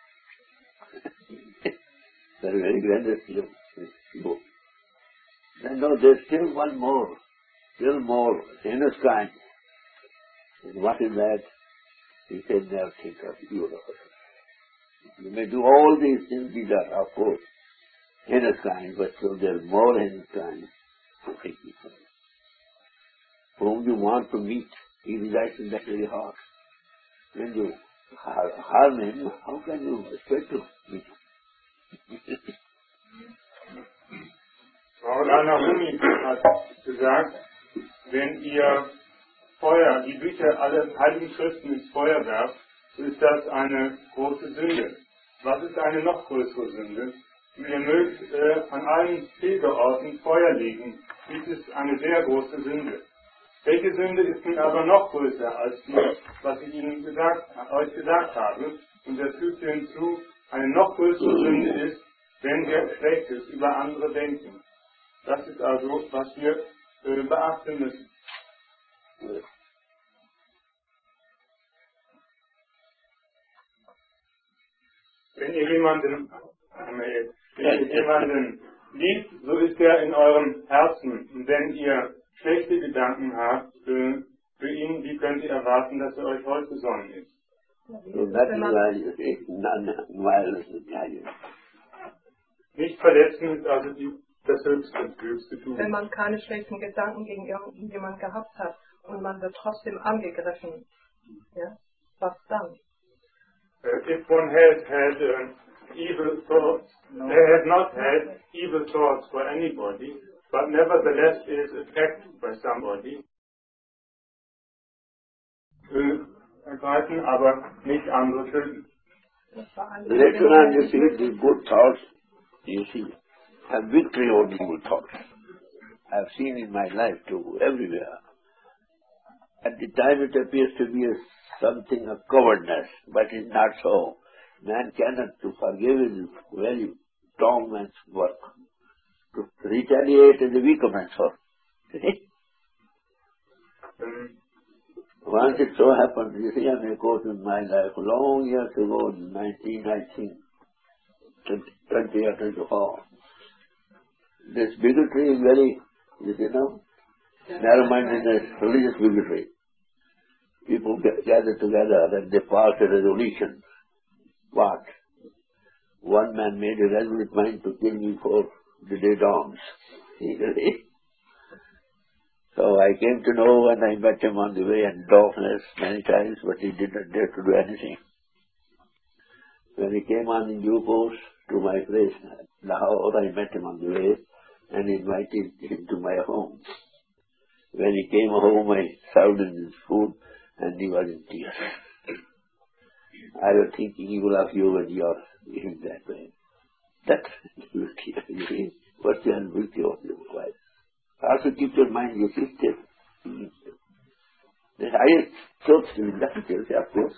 That's a very grand book. Then no, there's still one more, still more, heinous crime. And what is that? He said, never think of evil. You may do all these things, these are, of course, heinous crimes, but so there are more heinous crimes to think of. Whom you want to meet, he resides in that very heart. When you harm him, how can you expect to meet him? Frau Anahuni hat gesagt, wenn ihr Feuer, die Bücher aller heiligen Schriften ins Feuer werft, so ist das eine große Sünde. Was ist eine noch größere Sünde? Ihr mögt äh, an allen Pilgerorten Feuer legen. Dies ist eine sehr große Sünde. Welche Sünde ist nun aber noch größer als die, was ich Ihnen gesagt, euch gesagt habe? Und er fügt hinzu, eine noch größere Sünde ist, wenn wir Schlechtes über andere denken. Das ist also, was wir äh, beachten müssen. Wenn ihr jemanden, wenn ihr jemanden liebt, so ist er in eurem Herzen. Und wenn ihr schlechte Gedanken habt äh, für ihn, wie könnt ihr erwarten, dass er euch wohlgesonnen ist? So that is why you say non-violence is value. Nicht verletzen ist also die, das höchste, höchste Tun. Wenn man keine schlechten Gedanken gegen irgendjemanden gehabt hat und man wird trotzdem angegriffen, ja, was dann? Uh, if one had had uh, evil thoughts, no. They had not had evil thoughts for anybody, but nevertheless is attacked by somebody, uh, ergreifen, aber nicht andere töten. Later on you see the good thoughts, you see, have victory over evil thoughts. I have seen in my life too, everywhere. At the time it appears to be a, something of cowardness, but it's not so. Man cannot to forgive is very strong man's work. To retaliate is a weaker man's work. Once it so happened, you see, I may quote in my life, long years ago, in nineteen, I think, twenty or twenty-four. This bigotry is very, you know, narrow-mindedness, religious bigotry. People get, gather together and they pass a resolution. What? One man made a resolute mind to kill me before the day dawns. So I came to know and I met him on the way in darkness many times, but he did not dare to do anything. When he came on in due course to my place, Lahore, I met him on the way and invited him to my home. When he came home, I served him his food and he was in tears. I was thinking evil of you when you are in that way. That's guilty. What's the unguilty of your wife? Also keep your mind, you keep still. The highest truth is necessary, of course.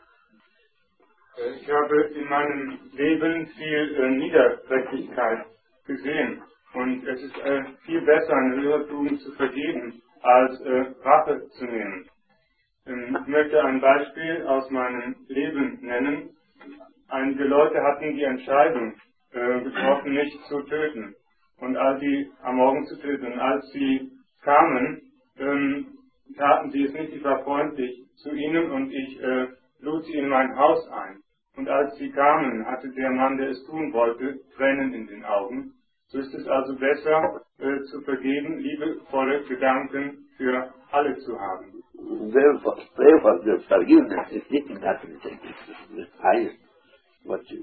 Ich habe in meinem Leben viel äh, Niederträchtigkeit gesehen. Und es ist äh, viel besser, eine höhere Tugend zu vergeben, als äh, Rache zu nehmen. Ähm, ich möchte ein Beispiel aus meinem Leben nennen. Einige Leute hatten die Entscheidung äh, getroffen, mich zu töten. Und als sie am Morgen zu töten, und als sie kamen, ähm, taten sie es nicht. Ich war freundlich zu ihnen und ich äh, lud sie in mein Haus ein. Und als sie kamen, hatte der Mann, der es tun wollte, Tränen in den Augen. So ist es also besser, äh, zu vergeben, liebevolle Gedanken für alle zu haben. Therefore, pray for the forgiveness is taking that the highest virtue.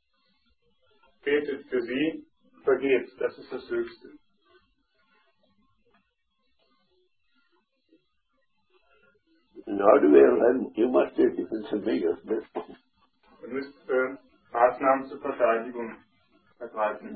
Betet für sie, vergebt, das ist das Höchste. In order to you must take defense measures. Ihr müsst äh, Maßnahmen zur Verteidigung ergreifen.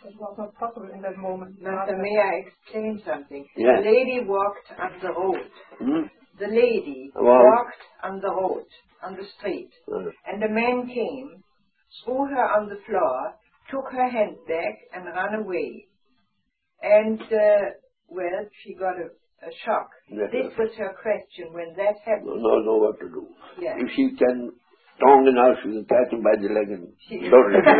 Master, may I explain something? Yes. The lady walked on the road. Hmm? The lady Wow. walked on the road, on the street. Hmm. And a man came, threw her on the floor, took her handbag and ran away. And, uh, well, she got a, a shock. Yes, this yes. was her question when that happened. No, know what to do. Yes. If she can strong enough, you can catch him by the leg and throw it.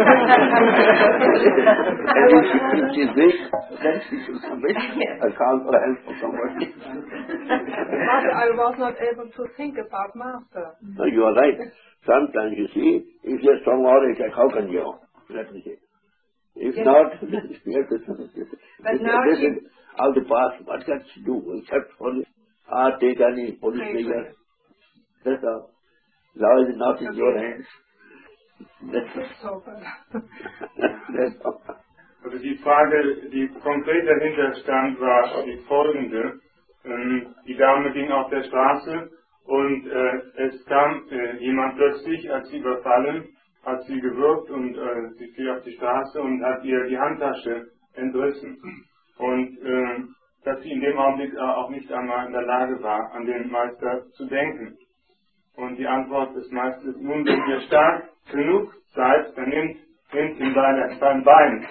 And if she, if she's weak, then she should submit. I can't for help for somebody. Master, I was not able to think about Master. No, you are right. Sometimes, you see, if you're strong orator, how can you? Let me say. If yes. not, you have to submit. But this, now this is out the past. What can she do except for ah, take any police figure? That's all. Law is not in okay. your hands. That's all. That's all. Also die Frage, die konkret dahinter stand, war die folgende. Ähm, die Dame ging auf der Straße und äh, es kam äh, jemand plötzlich, hat sie überfallen, hat sie gewürgt und äh, sie fiel auf die Straße und hat ihr die Handtasche entrissen. Und äh, dass sie in dem Augenblick auch nicht einmal in der Lage war, an den Meister zu denken. Und die Antwort des Meisters, nun, wenn ihr stark genug seid, dann nehmt, nehmt ihn beim, beim Bein.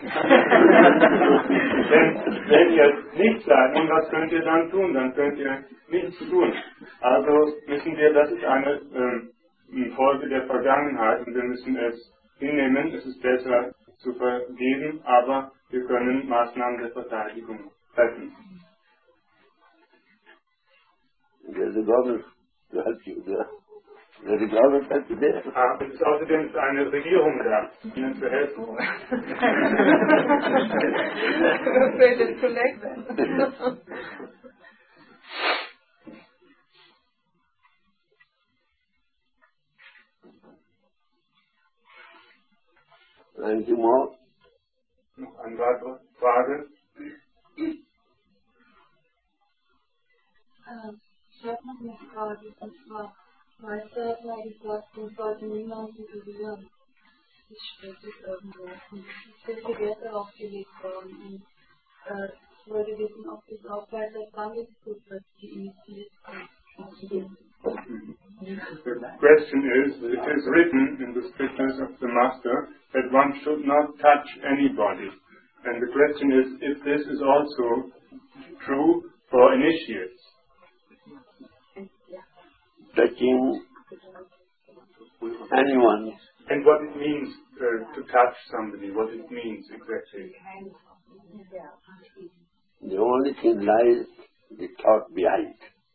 Denn wenn ihr nicht seid, nun, was könnt ihr dann tun? Dann könnt ihr nichts tun. Also müssen wir, das ist eine äh, Folge der Vergangenheit und wir müssen es hinnehmen. Es ist besser zu vergeben, aber wir können Maßnahmen der Verteidigung treffen. There's a government to help you there. There's a government to help you there. Ah, es ist außerdem eine Regierung da, Ihnen zu helfen. Afraid it's too late then. Thank you more. Noch eine weitere Frage? Ich habe noch eine Frage, und zwar, Meister hat mal gesagt, wir sollten niemanden berühren. Das steht jetzt irgendwo. Und es ist viel Wert darauf gelegt worden. Und äh, ich wollte wissen, ob das auch bei der Standesgruppe initiiert wird. The question is, it is written in the scriptures of the Master that one should not touch anybody. And the question is, if this is also true for initiates. Touching anyone. And what it means uh, to touch somebody, what it means exactly. The only thing lies the thought behind.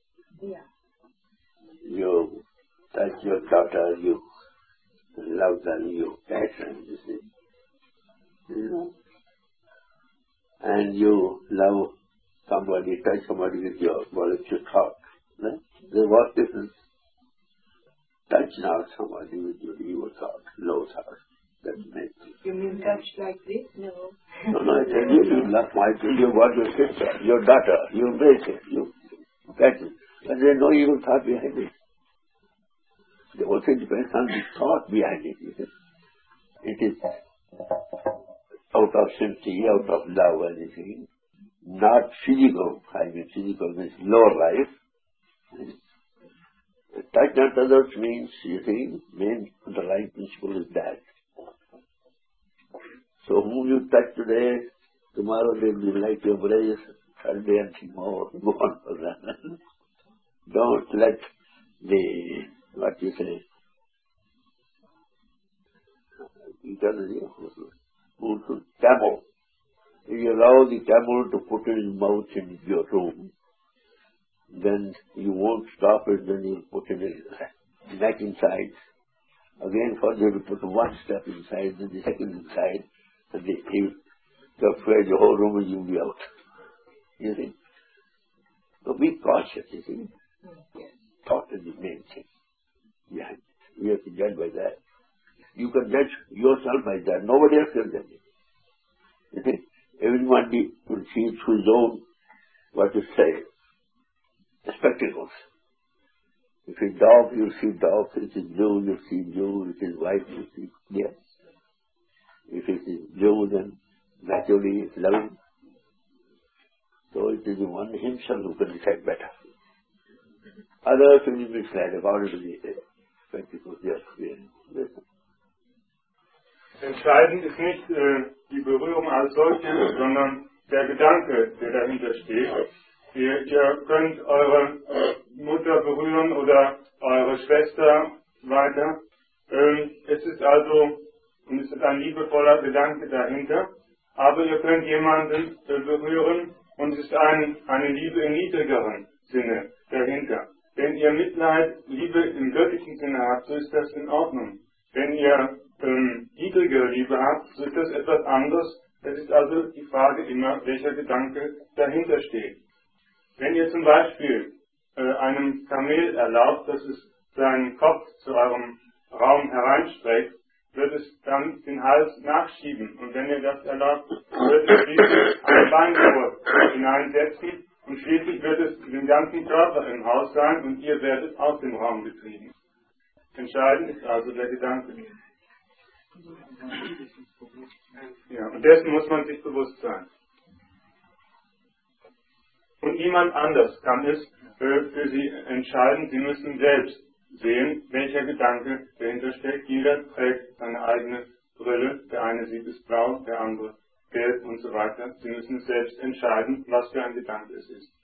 You touch your daughter, you love them, you passion, you see. You know? And you love somebody, touch somebody with your voluptuous thought. Right? There was difference. Touch not somebody with your evil thought, low thought. That's meant. You mean touch like this? No. No, no, I tell you, you love my you got your sister, your daughter, you embrace it, you catch it. But there is no evil thought behind it. It also depends on the thought behind it. It is out of sympathy, out of love, anything. Not physical. I mean, physical means lower life. Touch not others means, you see, main underlying principle is that. So whom you touch today, tomorrow they will like to embrace, third day and think more, go on for that. Don't let the, what you say, camel. If you allow the camel to put in his mouth in your room, then you won't stop it, then you'll put in his neck inside. Again, further you put one step inside, then the second inside, and the, you're afraid the whole room will be out. You see? So be cautious, you see. Thought is the main thing. Yeah, we have to judge by that. You can judge yourself by that. Nobody else can judge it. You see? Everyone will see through his own, what to say, spectacles. If it's dark, you see dark. If it's blue, you see blue. If it's white, you see clear. If it is blue, then naturally it's loving. So it is the one himself who can decide better. Others will be misled according to the spectacles they are experiencing. Entscheidend ist nicht äh, die Berührung als solche, sondern der Gedanke, der dahinter steht. Ihr, ihr könnt eure Mutter berühren oder eure Schwester weiter. Ähm, es ist also, und es ist ein liebevoller Gedanke dahinter, aber ihr könnt jemanden äh, berühren und es ist ein, eine Liebe im niedrigeren Sinne dahinter. Wenn ihr Mitleid, Liebe im göttlichen Sinne habt, so ist das in Ordnung. Wenn ihr ähm, niedrige Liebe habt, so ist das etwas anderes. Es ist also die Frage immer, welcher Gedanke dahinter steht. Wenn ihr zum Beispiel äh, einem Kamel erlaubt, dass es seinen Kopf zu eurem Raum hereinstreckt, wird es dann den Hals nachschieben. Und wenn ihr das erlaubt, wird es schließlich eine Beingeburt hineinsetzen und schließlich wird es den ganzen Körper im Haus sein und ihr werdet aus dem Raum getrieben. Entscheidend ist also der Gedanke. Ja, und dessen muss man sich bewusst sein. Und niemand anders kann es äh, für Sie entscheiden. Sie müssen selbst sehen, welcher Gedanke dahinter steckt. Jeder trägt seine eigene Brille. Der eine sieht es blau, der andere gelb und so weiter. Sie müssen selbst entscheiden, was für ein Gedanke es ist.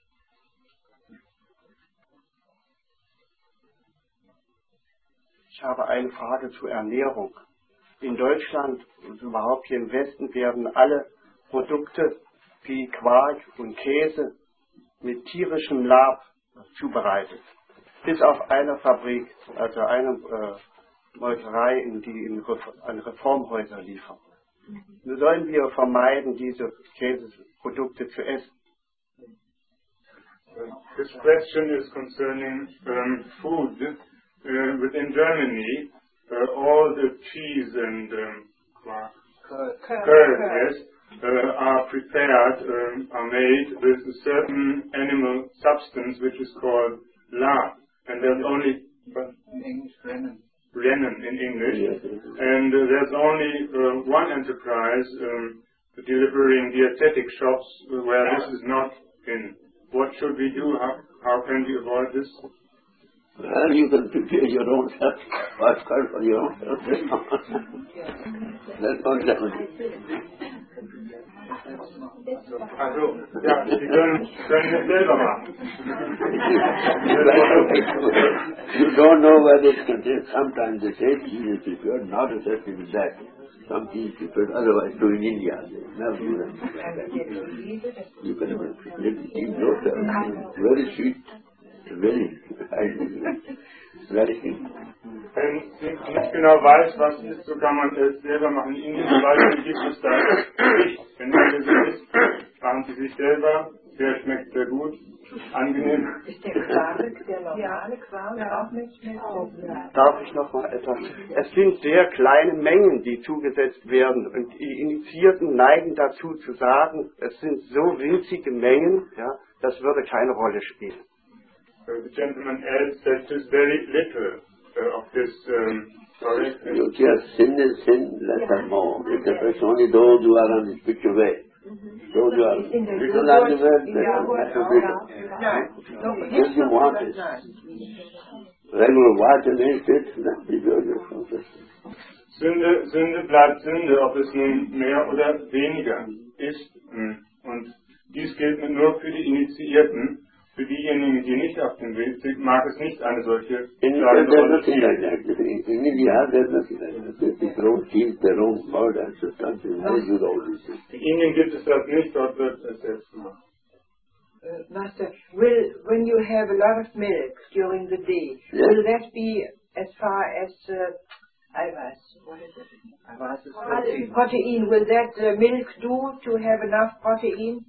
Ich habe eine Frage zur Ernährung. In Deutschland und überhaupt hier im Westen werden alle Produkte wie Quark und Käse mit tierischem Lab zubereitet. Bis auf eine Fabrik, also eine äh, Molkerei, in die in Ref- an Reformhäuser liefern. Nur sollen wir vermeiden, diese Käseprodukte zu essen. This question is concerning um, food. Uh, within Germany, uh, all the cheese and um, curd, curd, yes, uh, are prepared, um, are made with a certain animal substance which is called lard. And there's only in English, rennen. Rennen in English. Yes. And uh, there's only uh, one enterprise um, delivering dietetic shops where this is not in. What should we do? How, how can we avoid this? Well, you can prepare your own self, work hard for your own self. That's not that. Also, ja, Sie können, können es selber machen. You don't know whether it contains, sometimes they say cheese is prepared, not exactly with that. Some cheese prepared, otherwise do in India. They never do that. You can prepare cheese yourself. Very sweet. Very, very sweet. Wenn ich nicht genau weiß, was es ist, so kann man es selber machen. In Indien zum Beispiel gibt es da Fisch. Wenn ihr das isst, machen Sie sich selber. Der schmeckt sehr gut, angenehm. Ist der Quark, der normale Quark auch nicht mehr so? Darf ich noch mal etwas? Es sind sehr kleine Mengen, die zugesetzt werden. Und die Initiierten neigen dazu zu sagen, es sind so winzige Mengen, ja, das würde keine Rolle spielen. Uh, the gentleman else said just very little uh, of this um, sorry. You just sin and sin less and more. It affects only those who are on the spiritual way. Those who are spiritual on the way, they are not so little. Just you want it. Regular water makes it, not the good. Sünde, Sünde bleibt Sünde, ob es nun mehr oder weniger ist. Und dies gilt nur für die Initiierten. Für diejenigen, die nicht auf dem Weg sind, mag es nicht eine solche tragende Rolle spielen. In India, there's nothing like that. They don't keep their own blood and substances. They do all these things. In Indien gibt es das nicht, dort wird es selbst gemacht. Uh, Master, will, when you have a lot of milk during the day, yes. Will that be as far as uh, Eiweiß? What is it? Eiweiß is protein. Protein. Will that uh, milk do to have enough protein?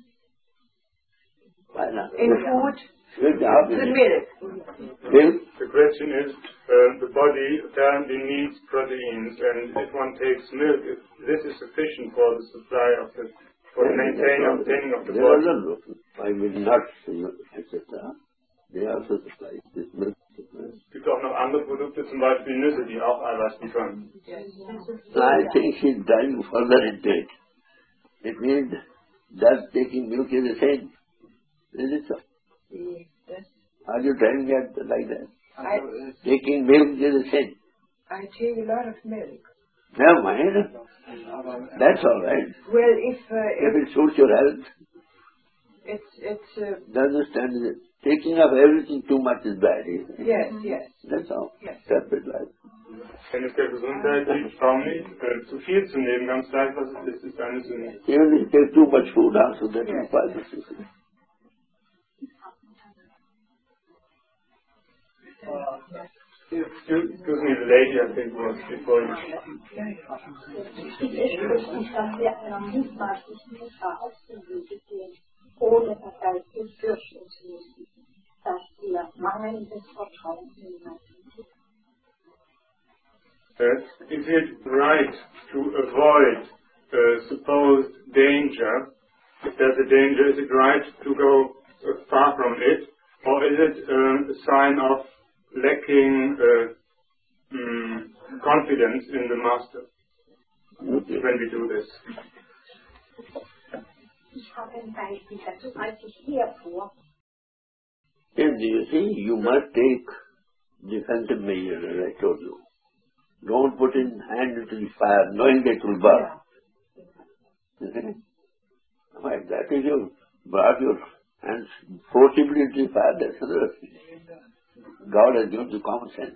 Why not? In food? Milk. The milk. Milk? The question is, uh, the body apparently needs proteins, and if one takes milk, if this is sufficient for the supply of the, for the maintaining, obtaining of the there body. There are I mean nuts, et cetera. They also supply this milk. Es gibt auch noch andere Produkte, zum Beispiel Nüsse, die auch Eiweiß liefern. I think she's dying further intake. It means that taking milk is the same. Is it so? Yes. Are you telling me like that? I, taking milk is the same. I take a lot of milk. Never mind. That's all right. Well, if uh, if it suits your health, it's it's. Uh, doesn't stand Taking up everything too much is bad, isn't it? Yes, yes. That's all. Yes. Separate life. Wenn es der Gesundheit liegt, warum nicht? Äh, zu viel zu nehmen, ganz gleich, was es ist, ist eine Sünde. Even if you take too much food also, that will find the system. Excuse me, the lady I think was before you. Es ist wichtig, dass wir einer mutmaßlichen Gefahr aus dem Wege gehen, ohne dabei befürchten zu müssen, dass wir mangelndes Vertrauen hineinbringen. Uh, is it right to avoid uh, supposed danger? If there's a danger, is it right to go uh, far from it? Or is it uh, a sign of lacking uh, mm, confidence in the Master when we do this? Ich habe ein Beispiel dazu, als ich hier vor. Yes, you see, you must take defensive measures, as I told you. Don't put in hand into the fire, knowing that it will burn. Yeah. Why, that is you brought your hands forcibly into the fire, that's another thing. God has given you common sense.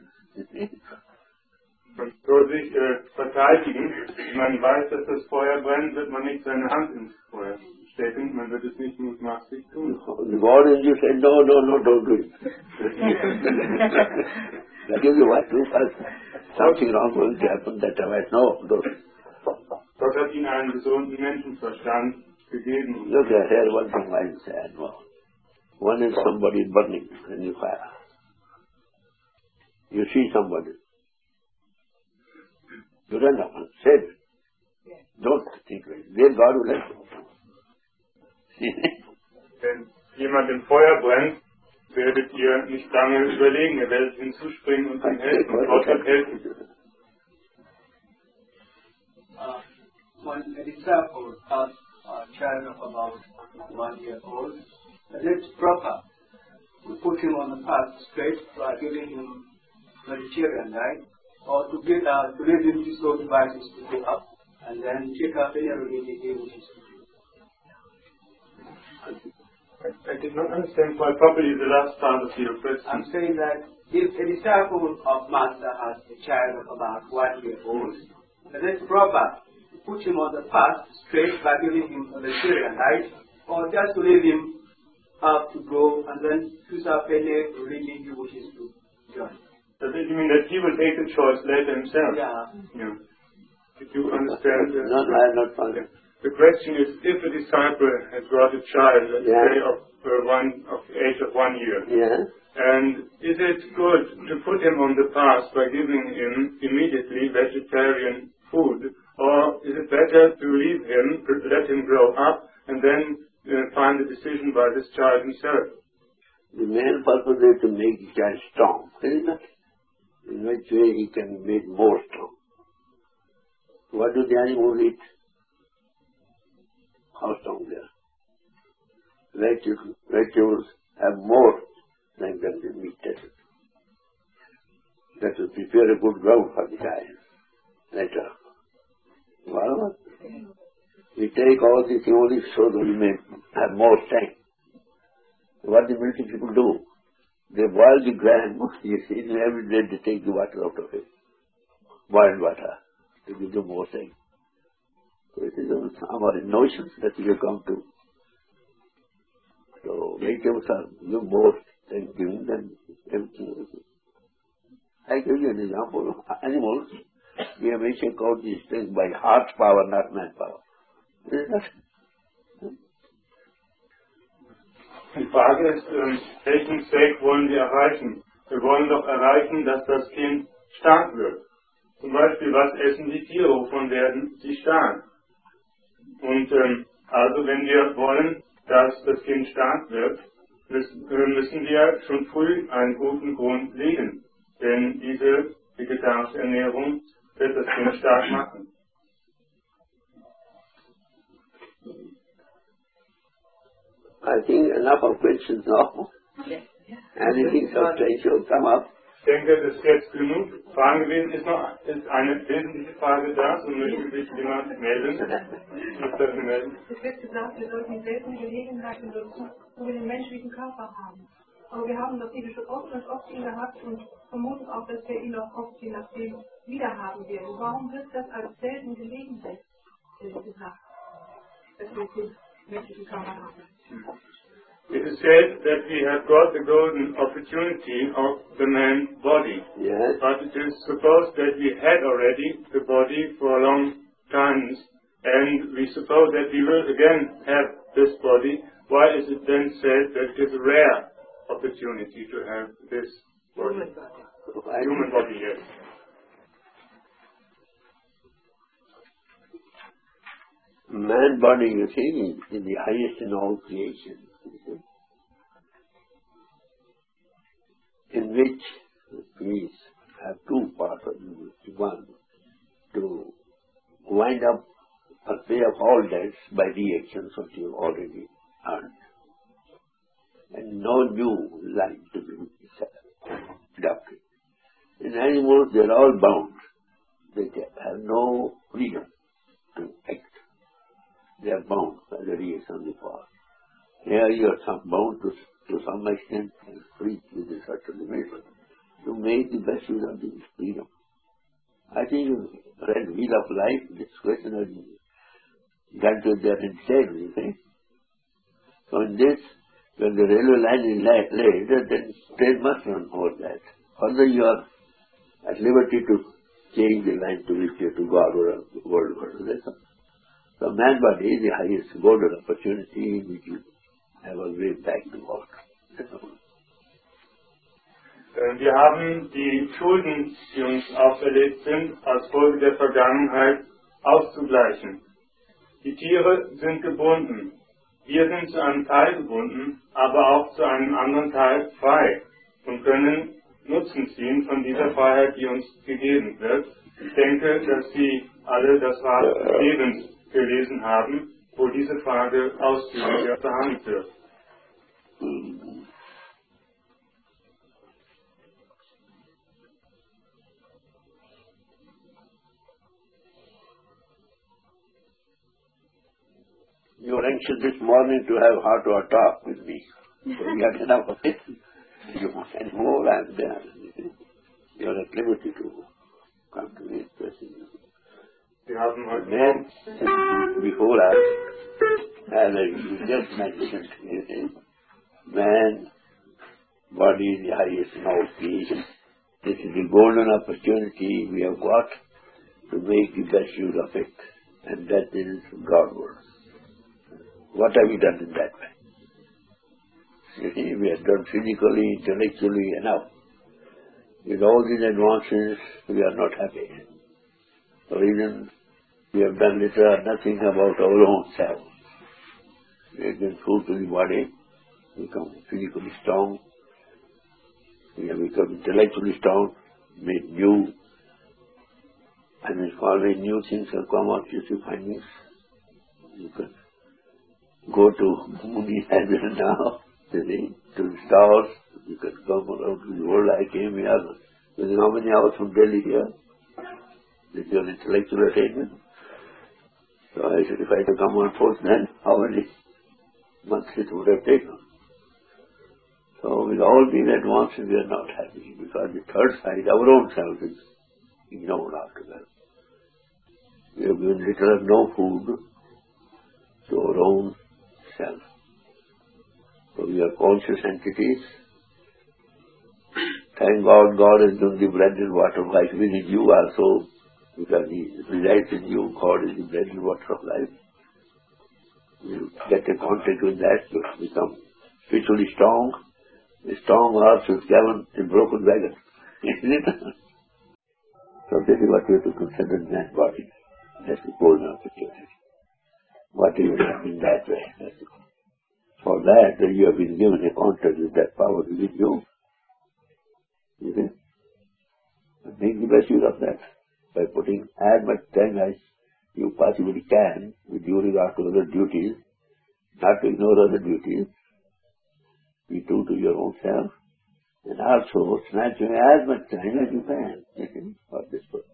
Man soll sich äh, verteidigen. Wenn man weiß, dass das Feuer brennt, wird man nicht seine Hand ins Feuer stecken. Man wird es nicht mutmaßlich tun. God is you say, no, no, no, don't do it. That is what you first. Something wrong going to happen that time. No, don't. Gott hat ihnen einen gesunden Menschenverstand gegeben. Look at here, one thing I said. Well, one is somebody burning in the fire. You see somebody. You don't know. Say it. Don't think it. Then God will help you. Wenn jemand im Feuer brennt, werdet ihr nicht lange überlegen. Ihr werdet hinzuspringen und ihm helfen. Und Gott wird helfen. Uh, when a disciple has a child of about one year old, it's proper to put him on the path straight by giving him vegetarian diet, or to get uh, to let him use those devices to go up and then check up any religion he wishes to do. I did not understand quite properly the last part of your question. I'm saying that if a disciple of Master has a child of about one year old, then it's proper to put him on the path straight by giving him a vegetarian diet, or just to leave him up to go and then choose up any religion he wishes to join. Does it mean that he will take the choice later himself? Yeah. Yeah. Did you understand? No, no, I have not found it. The question is, if a disciple has brought a child, let's yeah. say of uh, one of the age of one year, yeah. and is it good to put him on the path by giving him immediately vegetarian food, or is it better to leave him, let him grow up, and then uh, find the decision by this child himself? The main purpose is to make the child strong, isn't it? In which way he can be made more strong. What do the animals eat? How strong they are. Vegetables, vegetables have more than the meat does. That will prepare a good ground for the child later. Well, we take all this only so that we may have more strength. What the military people do? They boil the gram, you see, and every day they take the water out of it. Boiled water to give them more strength. So it is our notions that we have come to. So vegetables are give more strength giving than everything else. I give you an example of animals. We have checked out these things by heart power, not manpower. Die Frage ist, ähm, welchen Zweck wollen wir erreichen? Wir wollen doch erreichen, dass das Kind stark wird. Zum Beispiel, was essen die Tiere, wovon werden sie stark? Und ähm, also, wenn wir wollen, dass das Kind stark wird, müssen, äh, müssen wir schon früh einen guten Grund legen. Denn diese vegetarische Ernährung wird das Kind stark machen. I think enough of questions now. Anything substantial come up? Ich denke, das ist jetzt genug Fragen gewesen. Ist noch ist eine wesentliche Frage da, so möchte sich jemand melden. Ich melden. Es wird gesagt, wir sollten selten Gelegenheiten nutzen, wo wir den menschlichen Körper haben. Aber wir haben das Liebe schon oft und oft ihn gehabt und vermuten auch, dass wir ihn auch oft je nachdem wieder haben werden. Warum wird das als selten Gelegenheit gesagt, dass wir den menschlichen Körper haben? It is said that we have got the golden opportunity of the man's body. Yes. But it is supposed that we had already the body for a long time, and we suppose that we will again have this body. Why is it then said that it is a rare opportunity to have this body? Human body, yes. Man body, you see, is the highest in all creation, in which we have two parts of it. One, to wind up or pay off all debts by the actions which you have already earned, and no new line to be adopted. In animals, they are all bound. They have no freedom to act. They are bound by the reaction of the past. Here you are some bound to, to some extent and free with a certain limit to make the best use of this freedom. I think you read Wheel of Life, this question has done to that instead, you see. So in this, when the railway line is laid, then train must run over that. Further you are at liberty to change the line to which you have to go out or world or that's all. So man body is the highest golden opportunity which you have a way back to work. Wir haben die Schulden, die uns auferlegt sind, als Folge der Vergangenheit auszugleichen. Die Tiere sind gebunden. Wir sind zu einem Teil gebunden, aber auch zu einem anderen Teil frei und können Nutzen ziehen von dieser Freiheit, die uns gegeben wird. Ich denke, dass Sie alle das Rad des Lebens gelesen haben, wo diese Frage ausführlicher behandelt wird. You were anxious this morning to have heart to heart talk with me. So we had enough of it. You want any more, I am there. You are at liberty to come to me expressing. Wir haben heute Morgen before us, as I just mentioned, man, body is the highest in all creation. This is the golden opportunity we have got to make the best use of it, and that is Godward. What have we done in that way? You see, we have done physically, intellectually enough. With all these advances, we are not happy. The reason we have done little or nothing about our own self. We have given food to the body, become physically strong, we have become intellectually strong, made new, and it's always new things have come out, you see, findings. You can go to moon as now, you see, to the stars, you can come out to the world. I came here with how many hours from Delhi here? With your intellectual attainment. So I said, if I had to come on foot, then how many months it would have taken? So with all these advances, we are not happy, because the third side, our own self, is ignored after that. We have given little or no food to our own self. So we are conscious entities. Thank God, God has given the bread and water of life within you also, because He resides in you. God is the bread and water of life. You get a contact with that, you become spiritually strong. A strong horse is given a broken wagon, isn't it? So this is what you have to consider in that body. That's the golden opportunity. What you have in that way. For that, you have been given a contact with that power within you. You see? Make the best use of that by putting as much time as you possibly can with due regard to other duties, not to ignore other duties. Be true to your own self, and also snatching as much time as you can, you see, for this purpose.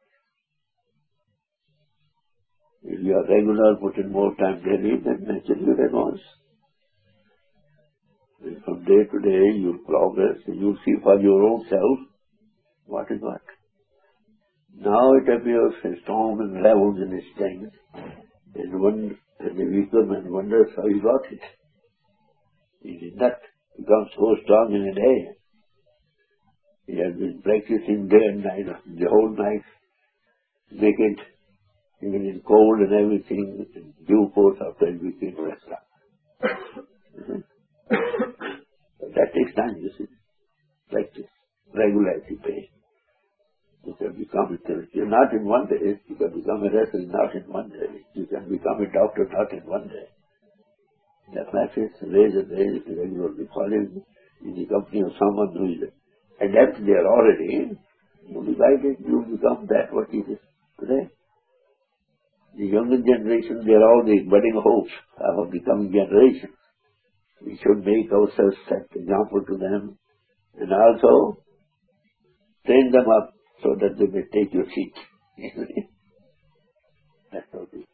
If you are regular, put in more time daily, then naturally you advance. And from day to day you'll progress and you'll see for your own self what is what. Now it appears a storm and levels in his strength, and one and the weaker man wonders how he got it. He did not become so strong in a day. He has been practicing day and night, the whole night, naked, even in cold and everything, in due course after he became strong. That takes time, you see. Practice, regularity pay. You can become a You're not in one day. You can become a wrestler not in one day. You can become a doctor not in one day. The practice, days and days, regularly following in the company of someone who is adept there already, you divide it, you become that what it is today. The younger generation, they are all the budding hopes of a becoming generation. We should make ourselves set example to them and also train them up so that they may take your seat. That's how it is.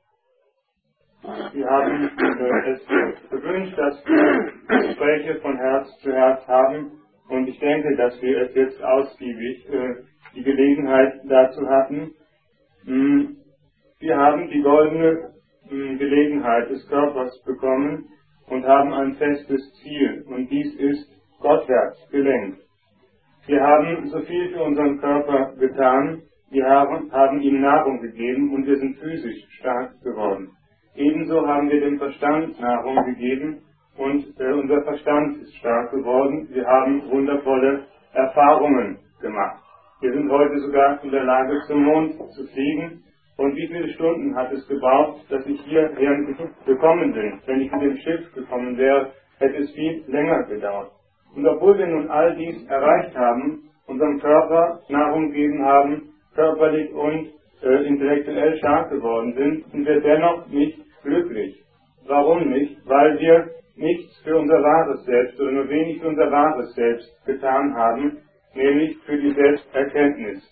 Wir haben äh, es gewünscht, dass wir Gespräche von Herz zu Herz haben und ich denke, dass wir es jetzt ausgiebig äh, die Gelegenheit dazu hatten. Mm, wir haben die goldene mm, Gelegenheit des Körpers bekommen und haben ein festes Ziel und dies ist gottwärts gelenkt. Wir haben so viel für unseren Körper getan, wir haben, haben ihm Nahrung gegeben und wir sind physisch stark geworden. Ebenso haben wir dem Verstand Nahrung gegeben und äh, unser Verstand ist stark geworden. Wir haben wundervolle Erfahrungen gemacht. Wir sind heute sogar in der Lage, zum Mond zu fliegen. Und wie viele Stunden hat es gebraucht, dass ich hierher gekommen bin? Wenn ich mit dem Schiff gekommen wäre, hätte es viel länger gedauert. Und obwohl wir nun all dies erreicht haben, unserem Körper Nahrung gegeben haben, körperlich und äh, intellektuell stark geworden sind, sind wir dennoch nicht glücklich. Warum nicht? Weil wir nichts für unser wahres Selbst oder nur wenig für unser wahres Selbst getan haben, nämlich für die Selbsterkenntnis.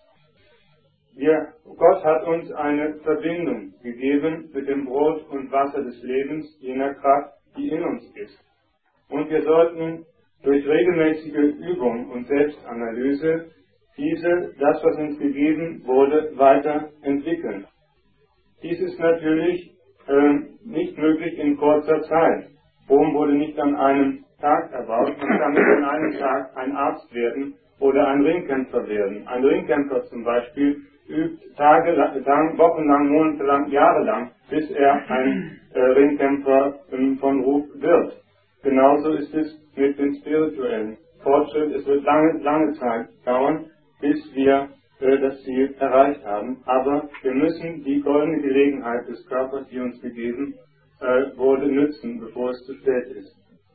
Wir, Gott hat uns eine Verbindung gegeben mit dem Brot und Wasser des Lebens, jener Kraft, die in uns ist. Und wir sollten durch regelmäßige Übung und Selbstanalyse diese, das, was uns gegeben wurde, weiterentwickeln. Dies ist natürlich äh, nicht möglich in kurzer Zeit. Rom wurde nicht an einem Tag erbaut, man kann nicht an einem Tag ein Arzt werden oder ein Ringkämpfer werden. Ein Ringkämpfer zum Beispiel übt Tage, Tage wochenlang, monatelang, jahrelang, bis er ein äh, Ringkämpfer äh, von Ruf wird. Genauso ist es mit dem spirituellen Fortschritt. Es wird lange, lange Zeit dauern, bis wir äh, das Ziel erreicht haben. Aber wir müssen die goldene Gelegenheit des Körpers, die uns gegeben äh, wurde, nützen, bevor es zu spät ist.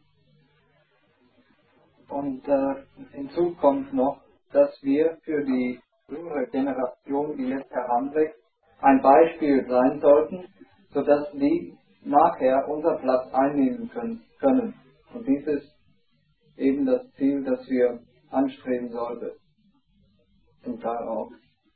Und äh, hinzu kommt noch, dass wir für die jüngere Generation, die jetzt heranwächst, ein Beispiel sein sollten, sodass die nachher unseren Platz einnehmen können. können. Und dies ist eben das Ziel, das wir anstreben sollten. Zum Teil auch.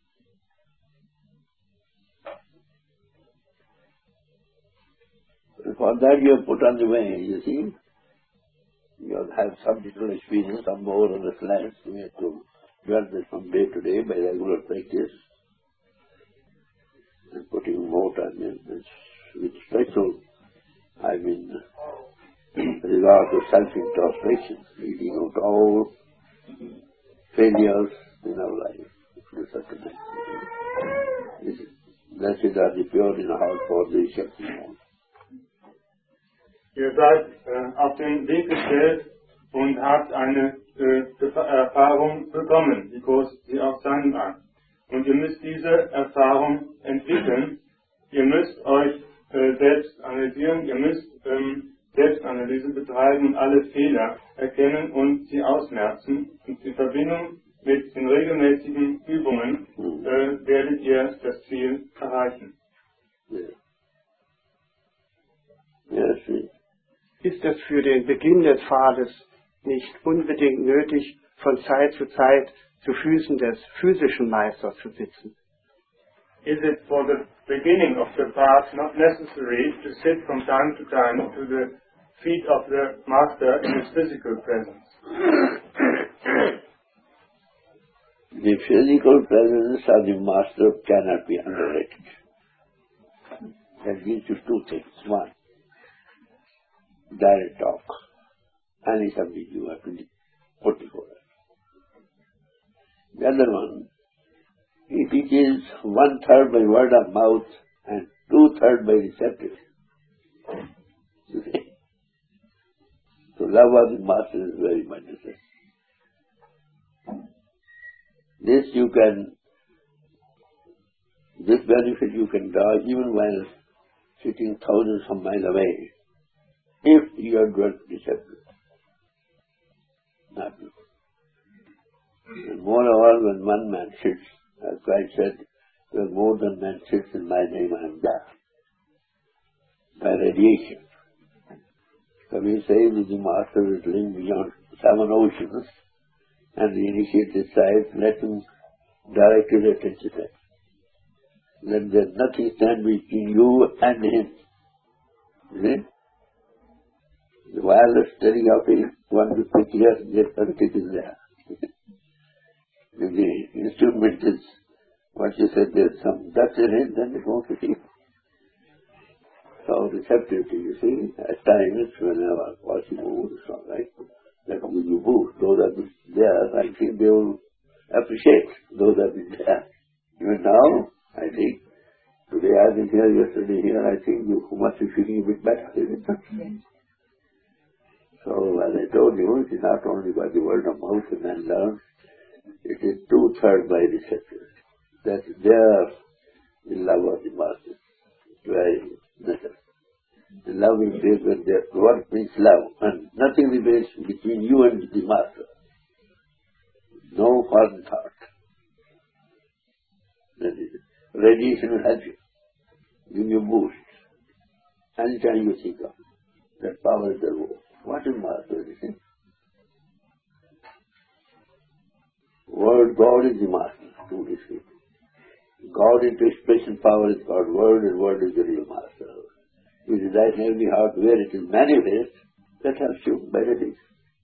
For that you have put on the way, you see. You have some little experience, some more or less less. You have to learn this from day to day by regular practice. And putting more time in with special, I mean, regard to self-introspection, reading out all failures in our life. Blessed are the pure in heart, for they shall be known. Ihr seid äh, auf den Weg gestellt und habt eine äh, Erfahrung bekommen, wie groß sie auch sein mag. Und ihr müsst diese Erfahrung entwickeln. Ihr müsst euch äh, selbst analysieren, ihr müsst ähm, Selbstanalyse betreiben und alle Fehler erkennen und sie ausmerzen. Und in Verbindung mit den regelmäßigen Übungen äh, werdet ihr das Ziel erreichen. Ist es für den Beginn des Pfades nicht unbedingt nötig, von Zeit zu Zeit zu Füßen des physischen Meisters zu sitzen? Is it for the beginning of the path not necessary to sit from time to time to the feet of the Master in his physical presence. The physical presence of the Master cannot be underrated. That gives you two things. One, direct talk. Any subject you have to put before us. The other one, he teaches one third by word of mouth and two third by receptive. You see? So love of the Master is very much necessary. This you can, this benefit you can draw even while sitting thousands of miles away, if you are good receptive. Not good. And moreover, when one man sits, as Christ said, well, more than man sits in my name, I am there. By radiation. So we say that the Master is living beyond seven oceans, and the initiate decides, let him direct his attention there. Let there nothing stand between you and him. You see? The wireless telegraphy, one to pick here, the other pick is there. If the instrument is, what you said, there's some dust in it, then it won't fit in. So receptivity, you see, at times when I was watching movies, right, that will you move. Those have been there, I think they will appreciate those have been there. Even now, I think, today I've been here, yesterday here, I think you must be feeling a bit better, isn't it? Yes. So, as I told you, it is not only by the word of mouth and then learn, it is two-thirds by reception. That there, the love of the Master is very necessary. The love is based on their work means love, and nothing remains between you and the Master. No foreign thought. That is it. Radiation will help you. Give you a boost. Anytime you think of it, that power is there. What is Master? You see? Word, God is the Master, truly speaking. God into expression power is called Word, and Word is the real Master. It resides in every heart where it is manifest, that helps you by radiation.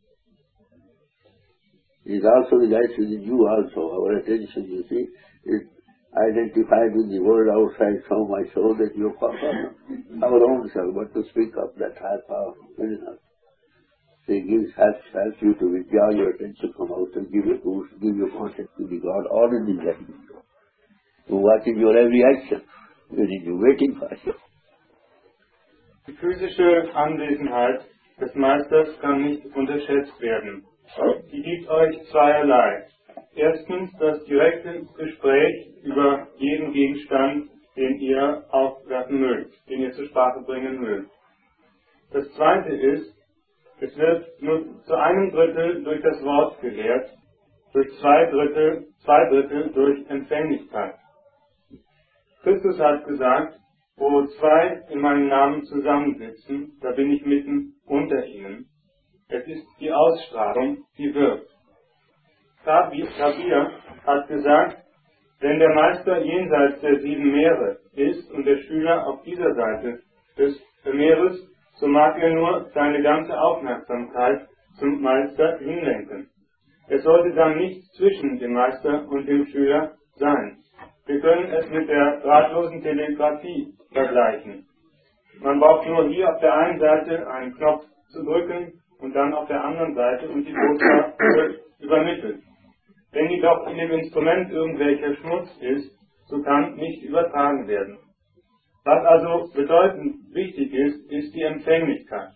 It also resides within you also. Our attention, you see, is identified with the world outside so much so that you pop up our own self, but to speak of that high power within us. So it gives, helps, helps you to withdraw your attention from out and give you boost, give you contact to the God already there. Who watches your every action, within you, waiting for you. Die physische Anwesenheit des Meisters kann nicht unterschätzt werden. Sie gibt euch zweierlei. Erstens das direkte Gespräch über jeden Gegenstand, den ihr aufwerfen mögt, den ihr zur Sprache bringen mögt. Das zweite ist, es wird nur zu einem Drittel durch das Wort gelehrt, durch zwei Drittel, zwei Drittel durch Empfänglichkeit. Christus hat gesagt, wo zwei in meinem Namen zusammensitzen, da bin ich mitten unter ihnen. Es ist die Ausstrahlung, die wirkt. Kabir hat gesagt, wenn der Meister jenseits der sieben Meere ist und der Schüler auf dieser Seite des Meeres, so mag er nur seine ganze Aufmerksamkeit zum Meister hinlenken. Es sollte dann nichts zwischen dem Meister und dem Schüler sein. Wir können es mit der drahtlosen Telegrafie vergleichen. Man braucht nur hier auf der einen Seite einen Knopf zu drücken und dann auf der anderen Seite und die Botschaft wird übermittelt. Wenn jedoch in dem Instrument irgendwelcher Schmutz ist, so kann nicht übertragen werden. Was also bedeutend wichtig ist, ist die Empfänglichkeit.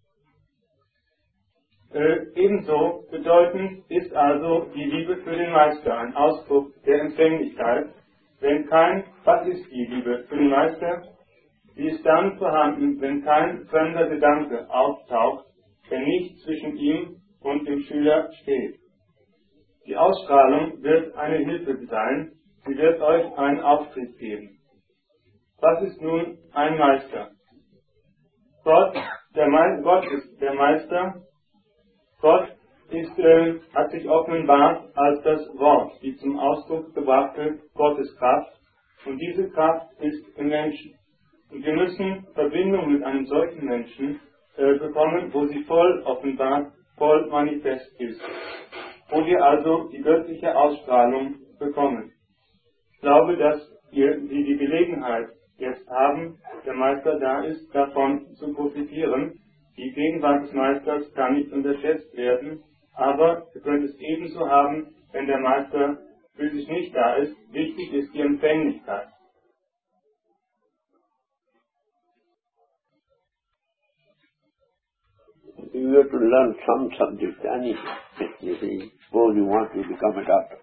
Äh, ebenso bedeutend ist also die Liebe für den Meister, ein Ausdruck der Empfänglichkeit. Wenn kein, was ist die Liebe für den Meister? Sie ist dann vorhanden, wenn kein fremder Gedanke auftaucht, der nicht zwischen ihm und dem Schüler steht. Die Ausstrahlung wird eine Hilfe sein, sie wird euch einen Auftritt geben. Was ist nun ein Meister? Gott, der Me- Gott ist der Meister. Gott ist, äh, hat sich offenbart als das Wort, die zum Ausdruck gebrachte Gotteskraft. Und diese Kraft ist im Menschen. Und wir müssen Verbindung mit einem solchen Menschen äh, bekommen, wo sie voll offenbart, voll manifest ist. Wo wir also die göttliche Ausstrahlung bekommen. Ich glaube, dass wir die, die Gelegenheit jetzt haben, der Meister da ist, davon zu profitieren. Die Gegenwart des Meisters kann nicht unterschätzt werden, aber wir können es ebenso haben, wenn der Meister physisch nicht da ist. Wichtig ist die Empfänglichkeit. You have to learn some subject, anything. You see, suppose you want to become a doctor.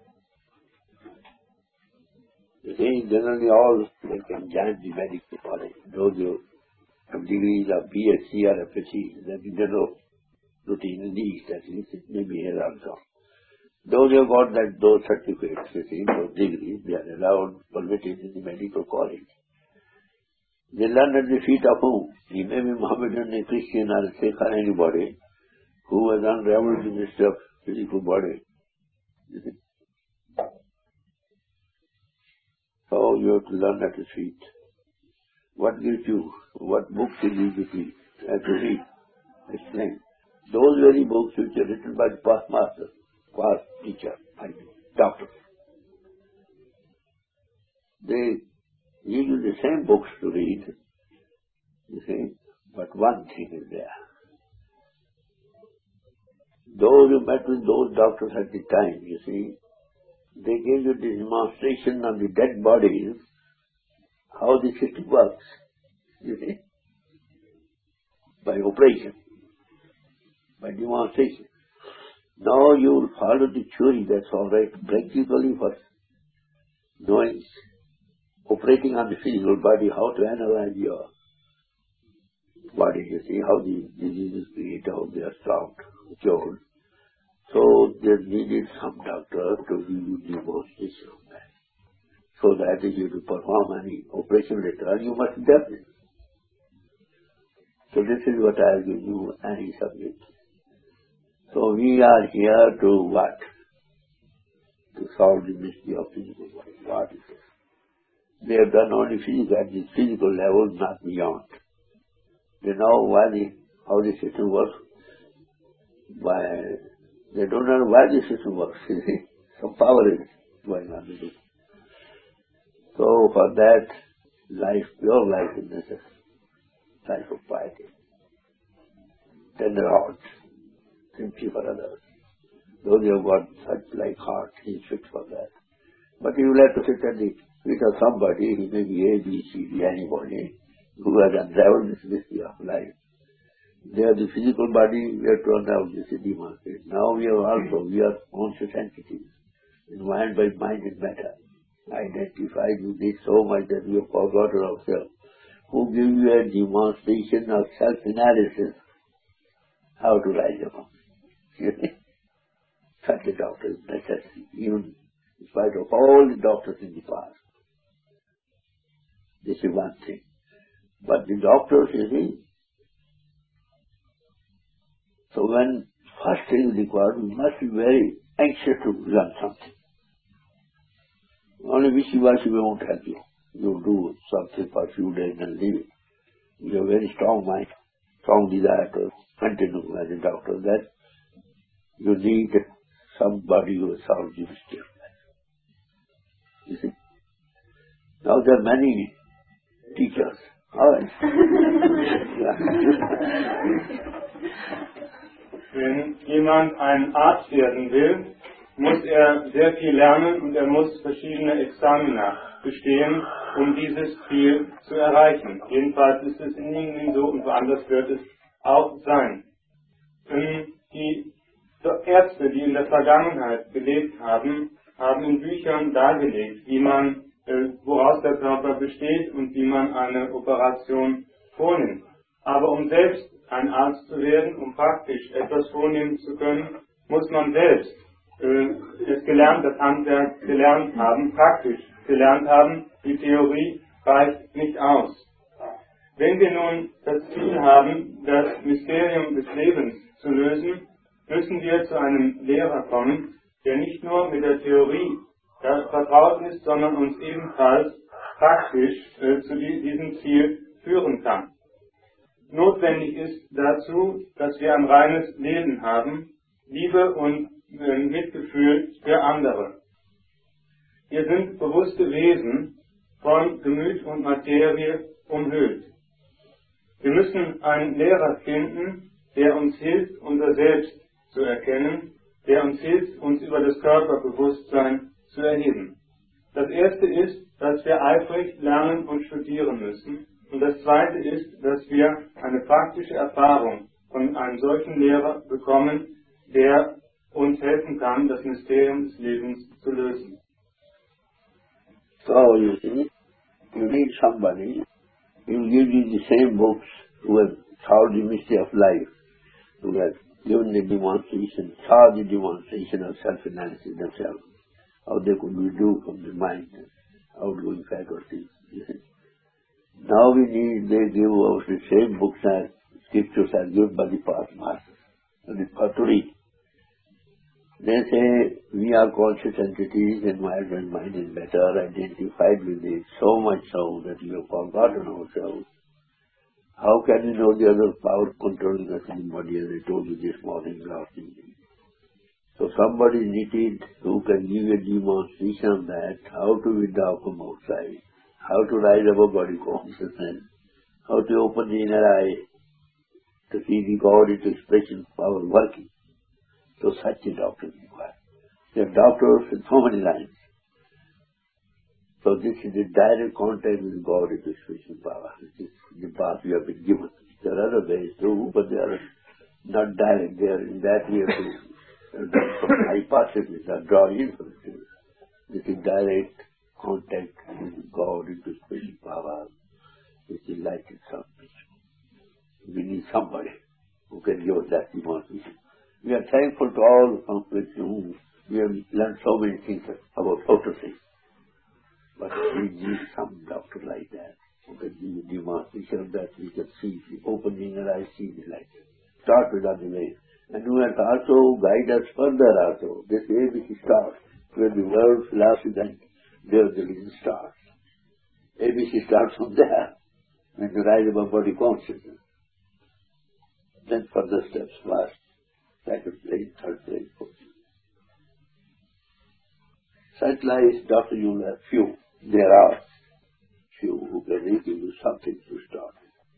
You see, generally all they can join the medical college. Those who have degrees of B S c or F S c, that is general routine in the East, at least it may be here also. Those who have got that, those certificates, you see, those degrees, they are allowed, permitted in the medical college. They learn at the feet of whom? He may be Mohammedan, a Christian, or a Sikh, or anybody who has unraveled the mystery of physical body. So you have to learn at his feet. What gives you? What books will you read? Have to read. Explain. Those very books which are written by the past master, past teacher, I mean, doctor. They give you the same books to read, you see, but one thing is there. Those who met with those doctors at the time, you see, they gave you the demonstration on the dead bodies, how the system works, you see, by operation, by demonstration. Now you will follow the theory, that's all right, practically first, knowing, operating on the physical body, how to analyze your body, you see, how the diseases create, how they are stopped, cured. So there needed some doctor to give you demonstration of that. So that if you to perform any operation later on, you must definitely. So this is what I will give you any subject. So we are here to what? To solve the mystery of physical body. What is it? They have done only physical at the physical level, not beyond. They know why the, how the system works. Why they don't know why the system works. You see, some power is going on with it. So for that, life, pure life is necessary. Life of piety, tender heart, sympathy for others. Those who have got such like heart, he is fit for that. But you will have to sit at the feet of somebody, he may be A, B, C, D, anybody, who has unraveled this mystery of life. They are the physical body, we have to unravel this demonstrate. Now we are also, we are conscious entities, in mind by mind and matter, identified with this so much that we have forgotten ourselves. Who give you a demonstration of self-analysis, how to rise above. Such a doctor is necessary, even in spite of all the doctors in the past. This is one thing. But the doctors, you see, so when first thing is required, we must be very anxious to learn something. Only wishy-washy won't help you. You do something for a few days and leave it. You have a very strong mind, strong desire to continue as a doctor. That you need somebody who has solved the mystery of life. You see? Now there are many teachers. Wenn jemand ein Arzt werden will, muss er sehr viel lernen und er muss verschiedene Examina bestehen, um dieses Ziel zu erreichen. Jedenfalls ist es in Indien so und woanders wird es auch sein. Die Ärzte, die in der Vergangenheit gelebt haben, haben in Büchern dargelegt, wie man, woraus der Körper besteht und wie man eine Operation vornimmt. Aber um selbst ein Arzt zu werden, um praktisch etwas vornehmen zu können, muss man selbst das gelernt, das Handwerk gelernt haben, praktisch gelernt haben. Die Theorie reicht nicht aus. Wenn wir nun das Ziel haben, das Mysterium des Lebens zu lösen, müssen wir zu einem Lehrer kommen, der nicht nur mit der Theorie vertraut ist, sondern uns ebenfalls praktisch äh, zu diesem Ziel führen kann. notwendig ist dazu, dass wir ein reines Leben haben, Liebe und äh, Mitgefühl für andere. Wir sind bewusste Wesen, von Gemüt und Materie umhüllt. Wir müssen einen Lehrer finden, der uns hilft, unser Selbst zu erkennen, der uns hilft, uns über das Körperbewusstsein zu erheben. Das erste ist, dass wir eifrig lernen und studieren müssen. Und das zweite ist, dass wir eine praktische Erfahrung von einem solchen Lehrer bekommen, der uns helfen kann, das Mysterium des Lebens zu lösen. So, you see, you need somebody who will give you the same books who have solved the mystery of life, who have given the demonstration, saw the demonstration of self-analysis themselves, how they could withdraw from the mind outgoing faculties. Now we need, they give us the same books as scriptures are given by the past masters, the Paturi. They say we are conscious entities and my mind is better identified with it, so much so that we have forgotten ourselves. How can we know the other power controlling us in the body, as I told you this morning, last evening? So somebody needed who can give a demonstration of that, how to withdraw from outside, how to rise above body consciousness, how to open the inner eye to see the God into expression power working. So such a doctor is required. There are doctors in so many lines. So this is a direct contact with God into expression power. This is the path we have been given. There are other ways too, but they are not direct. They are in that we have to hypothesis or draw inferences. This is direct contact with God into expression power, which is like itself. We need somebody who can give us that demonstration. We are thankful to all the conflicts whom we have learned so many things about photosynthesis. But we need some doctor like that who can give a demonstration of that. We can see the opening and I see the light. Start with other ways. And who has also guide us further also. This A B C starts where the world philosophy then there the reason starts. A B C starts from there when you rise above body consciousness. Then further steps first. Second plane, third plane, fourth. Such lies, Doctor Jung have few. There are few who can really give you something to start.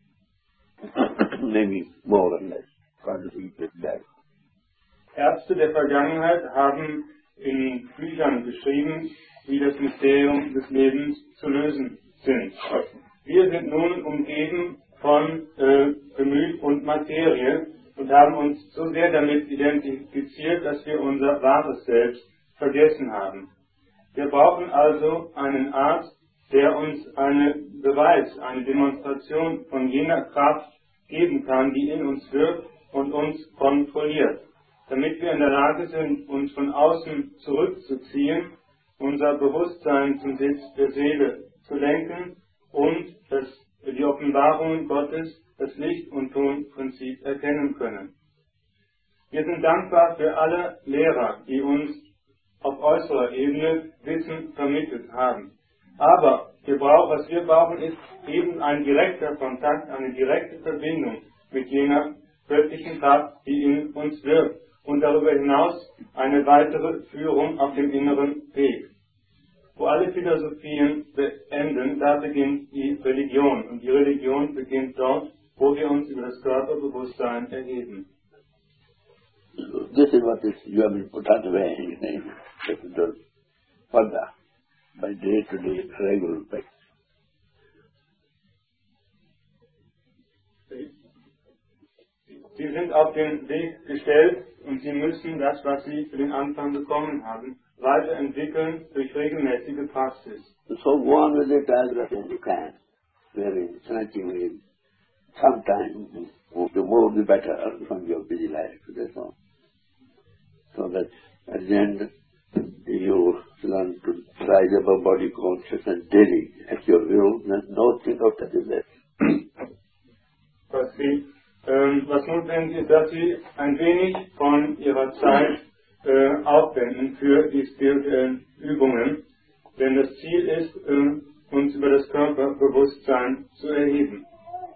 Maybe more or less. Can't read it back. Ärzte der Vergangenheit haben in Büchern geschrieben, wie das Mysterium des Lebens zu lösen sind. Wir sind nun umgeben von äh, Gemüt und Materie und haben uns so sehr damit identifiziert, dass wir unser wahres Selbst vergessen haben. Wir brauchen also einen Arzt, der uns einen Beweis, eine Demonstration von jener Kraft geben kann, die in uns wirkt und uns kontrolliert, damit wir in der Lage sind, uns von außen zurückzuziehen, unser Bewusstsein zum Sitz der Seele zu lenken und das, die Offenbarungen Gottes, das Licht- und Tonprinzip erkennen können. Wir sind dankbar für alle Lehrer, die uns auf äußerer Ebene Wissen vermittelt haben. Aber wir brauchen, was wir brauchen, ist eben ein direkter Kontakt, eine direkte Verbindung mit jener göttlichen Kraft, die in uns wirkt und darüber hinaus eine weitere Führung auf dem inneren Weg. Wo alle Philosophien beenden, da beginnt die Religion. Und die Religion beginnt dort, wo wir uns über das Körperbewusstsein erheben. This is what is, you have been put on the way, you know, further, by day-to-day regular practice. Sie sind auf den Weg gestellt und Sie müssen das, was Sie für den Anfang bekommen haben, weiterentwickeln durch regelmäßige Praxis. So go on with it as much as you can, very snatching with sometime, the more the better from your busy life, that's all. So that at the end you learn to rise above body consciousness daily at your will, no think of that is less. Was, Sie, ähm, was notwendig ist, dass Sie ein wenig von Ihrer Zeit äh, aufwenden für die spirituellen Übungen, denn das Ziel ist, äh, uns über das Körperbewusstsein zu erheben. Und dies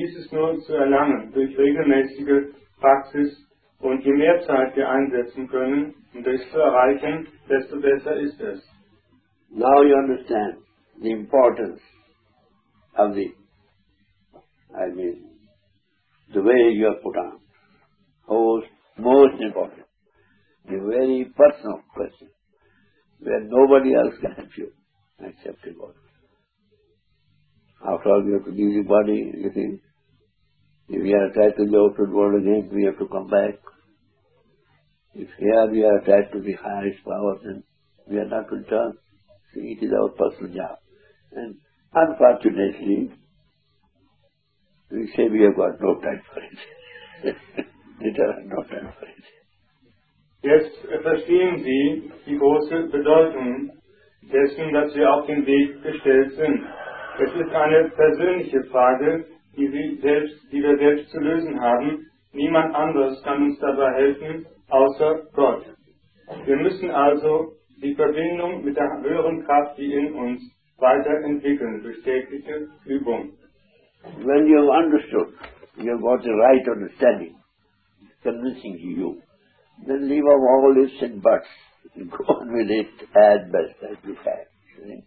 Dies ist nur zu erlangen durch regelmäßige Praxis, und je mehr Zeit wir einsetzen können, um das zu erreichen, desto besser ist es. Now you understand the importance of the, I mean, the way you are put on. Most, most important. The very personal question, where nobody else can help you except the body. After all, we have to leave the body, you see. If we are attached to the outward world again, we have to come back. If here we are attached to the highest power, then we are not to return. See, it is our personal job. And unfortunately, we say we have got no time for it. Literally no time for it. Jetzt verstehen Sie die große Bedeutung dessen, dass wir auf den Weg gestellt sind. Es ist eine persönliche Frage, die, Sie selbst, die wir selbst zu lösen haben. Niemand anderes kann uns dabei helfen, außer Gott. Wir müssen also die Verbindung mit der höheren Kraft, die in uns weiterentwickeln, durch tägliche Übung. When you have understood, you have got the right understanding, convincing you, then leave off all ifs and buts. Go on with it as best as you can.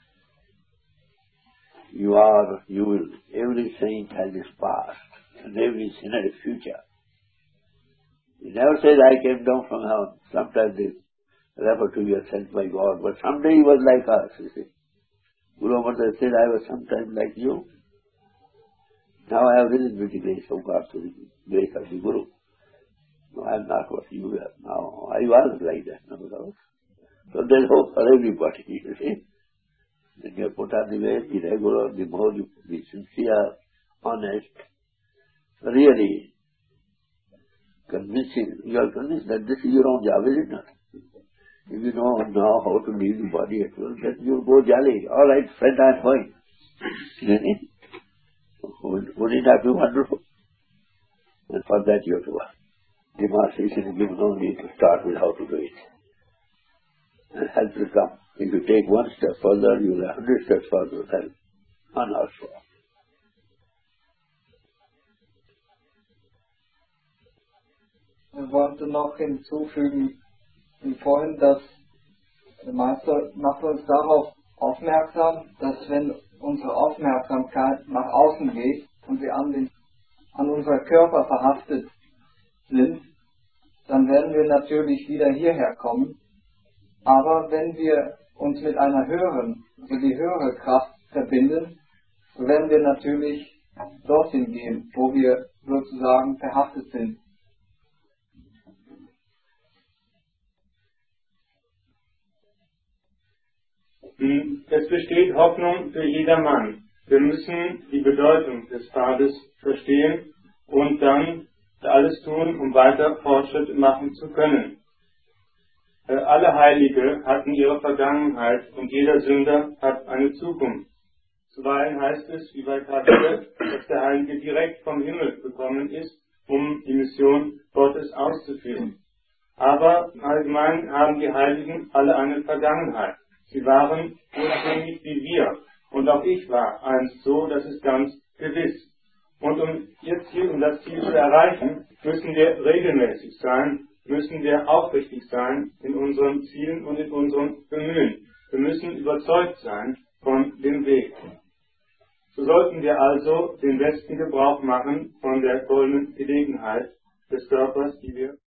You are, you will, every saint has his past, and every sinner a future. He never says, I came down from heaven. Sometimes they refer to you as sent by God, but someday he was like us, you see. Guru Amar said, I was sometimes like you. Now I have risen with the grace of God, through the grace of the Guru. No, I am not what you are now. I was like that, no. So there is hope for everybody, you see. When you put on the way, the regular, the more you be sincere, honest, really convincing, you are convinced that this is your own job, is it not? If you know now how to leave the body at will, then you go jolly. All right, friend, I am going. Would it not be wonderful? And for that you have to work. Demonstration is given only to start with how to do it. And help will come. If you take one step further, you will have a hundred steps further with help. Unasked for. Ich wollte noch hinzufügen, wie vorhin, dass der Meister macht uns darauf aufmerksam, dass wenn unsere Aufmerksamkeit nach außen geht und wir an, den, an unser Körper verhaftet sind, dann werden wir natürlich wieder hierher kommen. Aber wenn wir uns mit einer höheren, also die höhere Kraft verbinden, so werden wir natürlich dorthin gehen, wo wir sozusagen verhaftet sind. Es besteht Hoffnung für jedermann. Wir müssen die Bedeutung des Pfades verstehen und dann alles tun, um weiter Fortschritt machen zu können. Alle Heilige hatten ihre Vergangenheit und jeder Sünder hat eine Zukunft. Zuweilen heißt es, wie bei Kapitel, dass der Heilige direkt vom Himmel gekommen ist, um die Mission Gottes auszuführen. Aber allgemein haben die Heiligen alle eine Vergangenheit. Sie waren ursprünglich wie wir. Und auch ich war einst so, das ist ganz gewiss. Und um ihr Ziel, um das Ziel zu erreichen, müssen wir regelmäßig sein, müssen wir aufrichtig sein in unseren Zielen und in unserem Bemühen. Wir müssen überzeugt sein von dem Weg. So sollten wir also den besten Gebrauch machen von der goldenen Gelegenheit des Körpers, die wir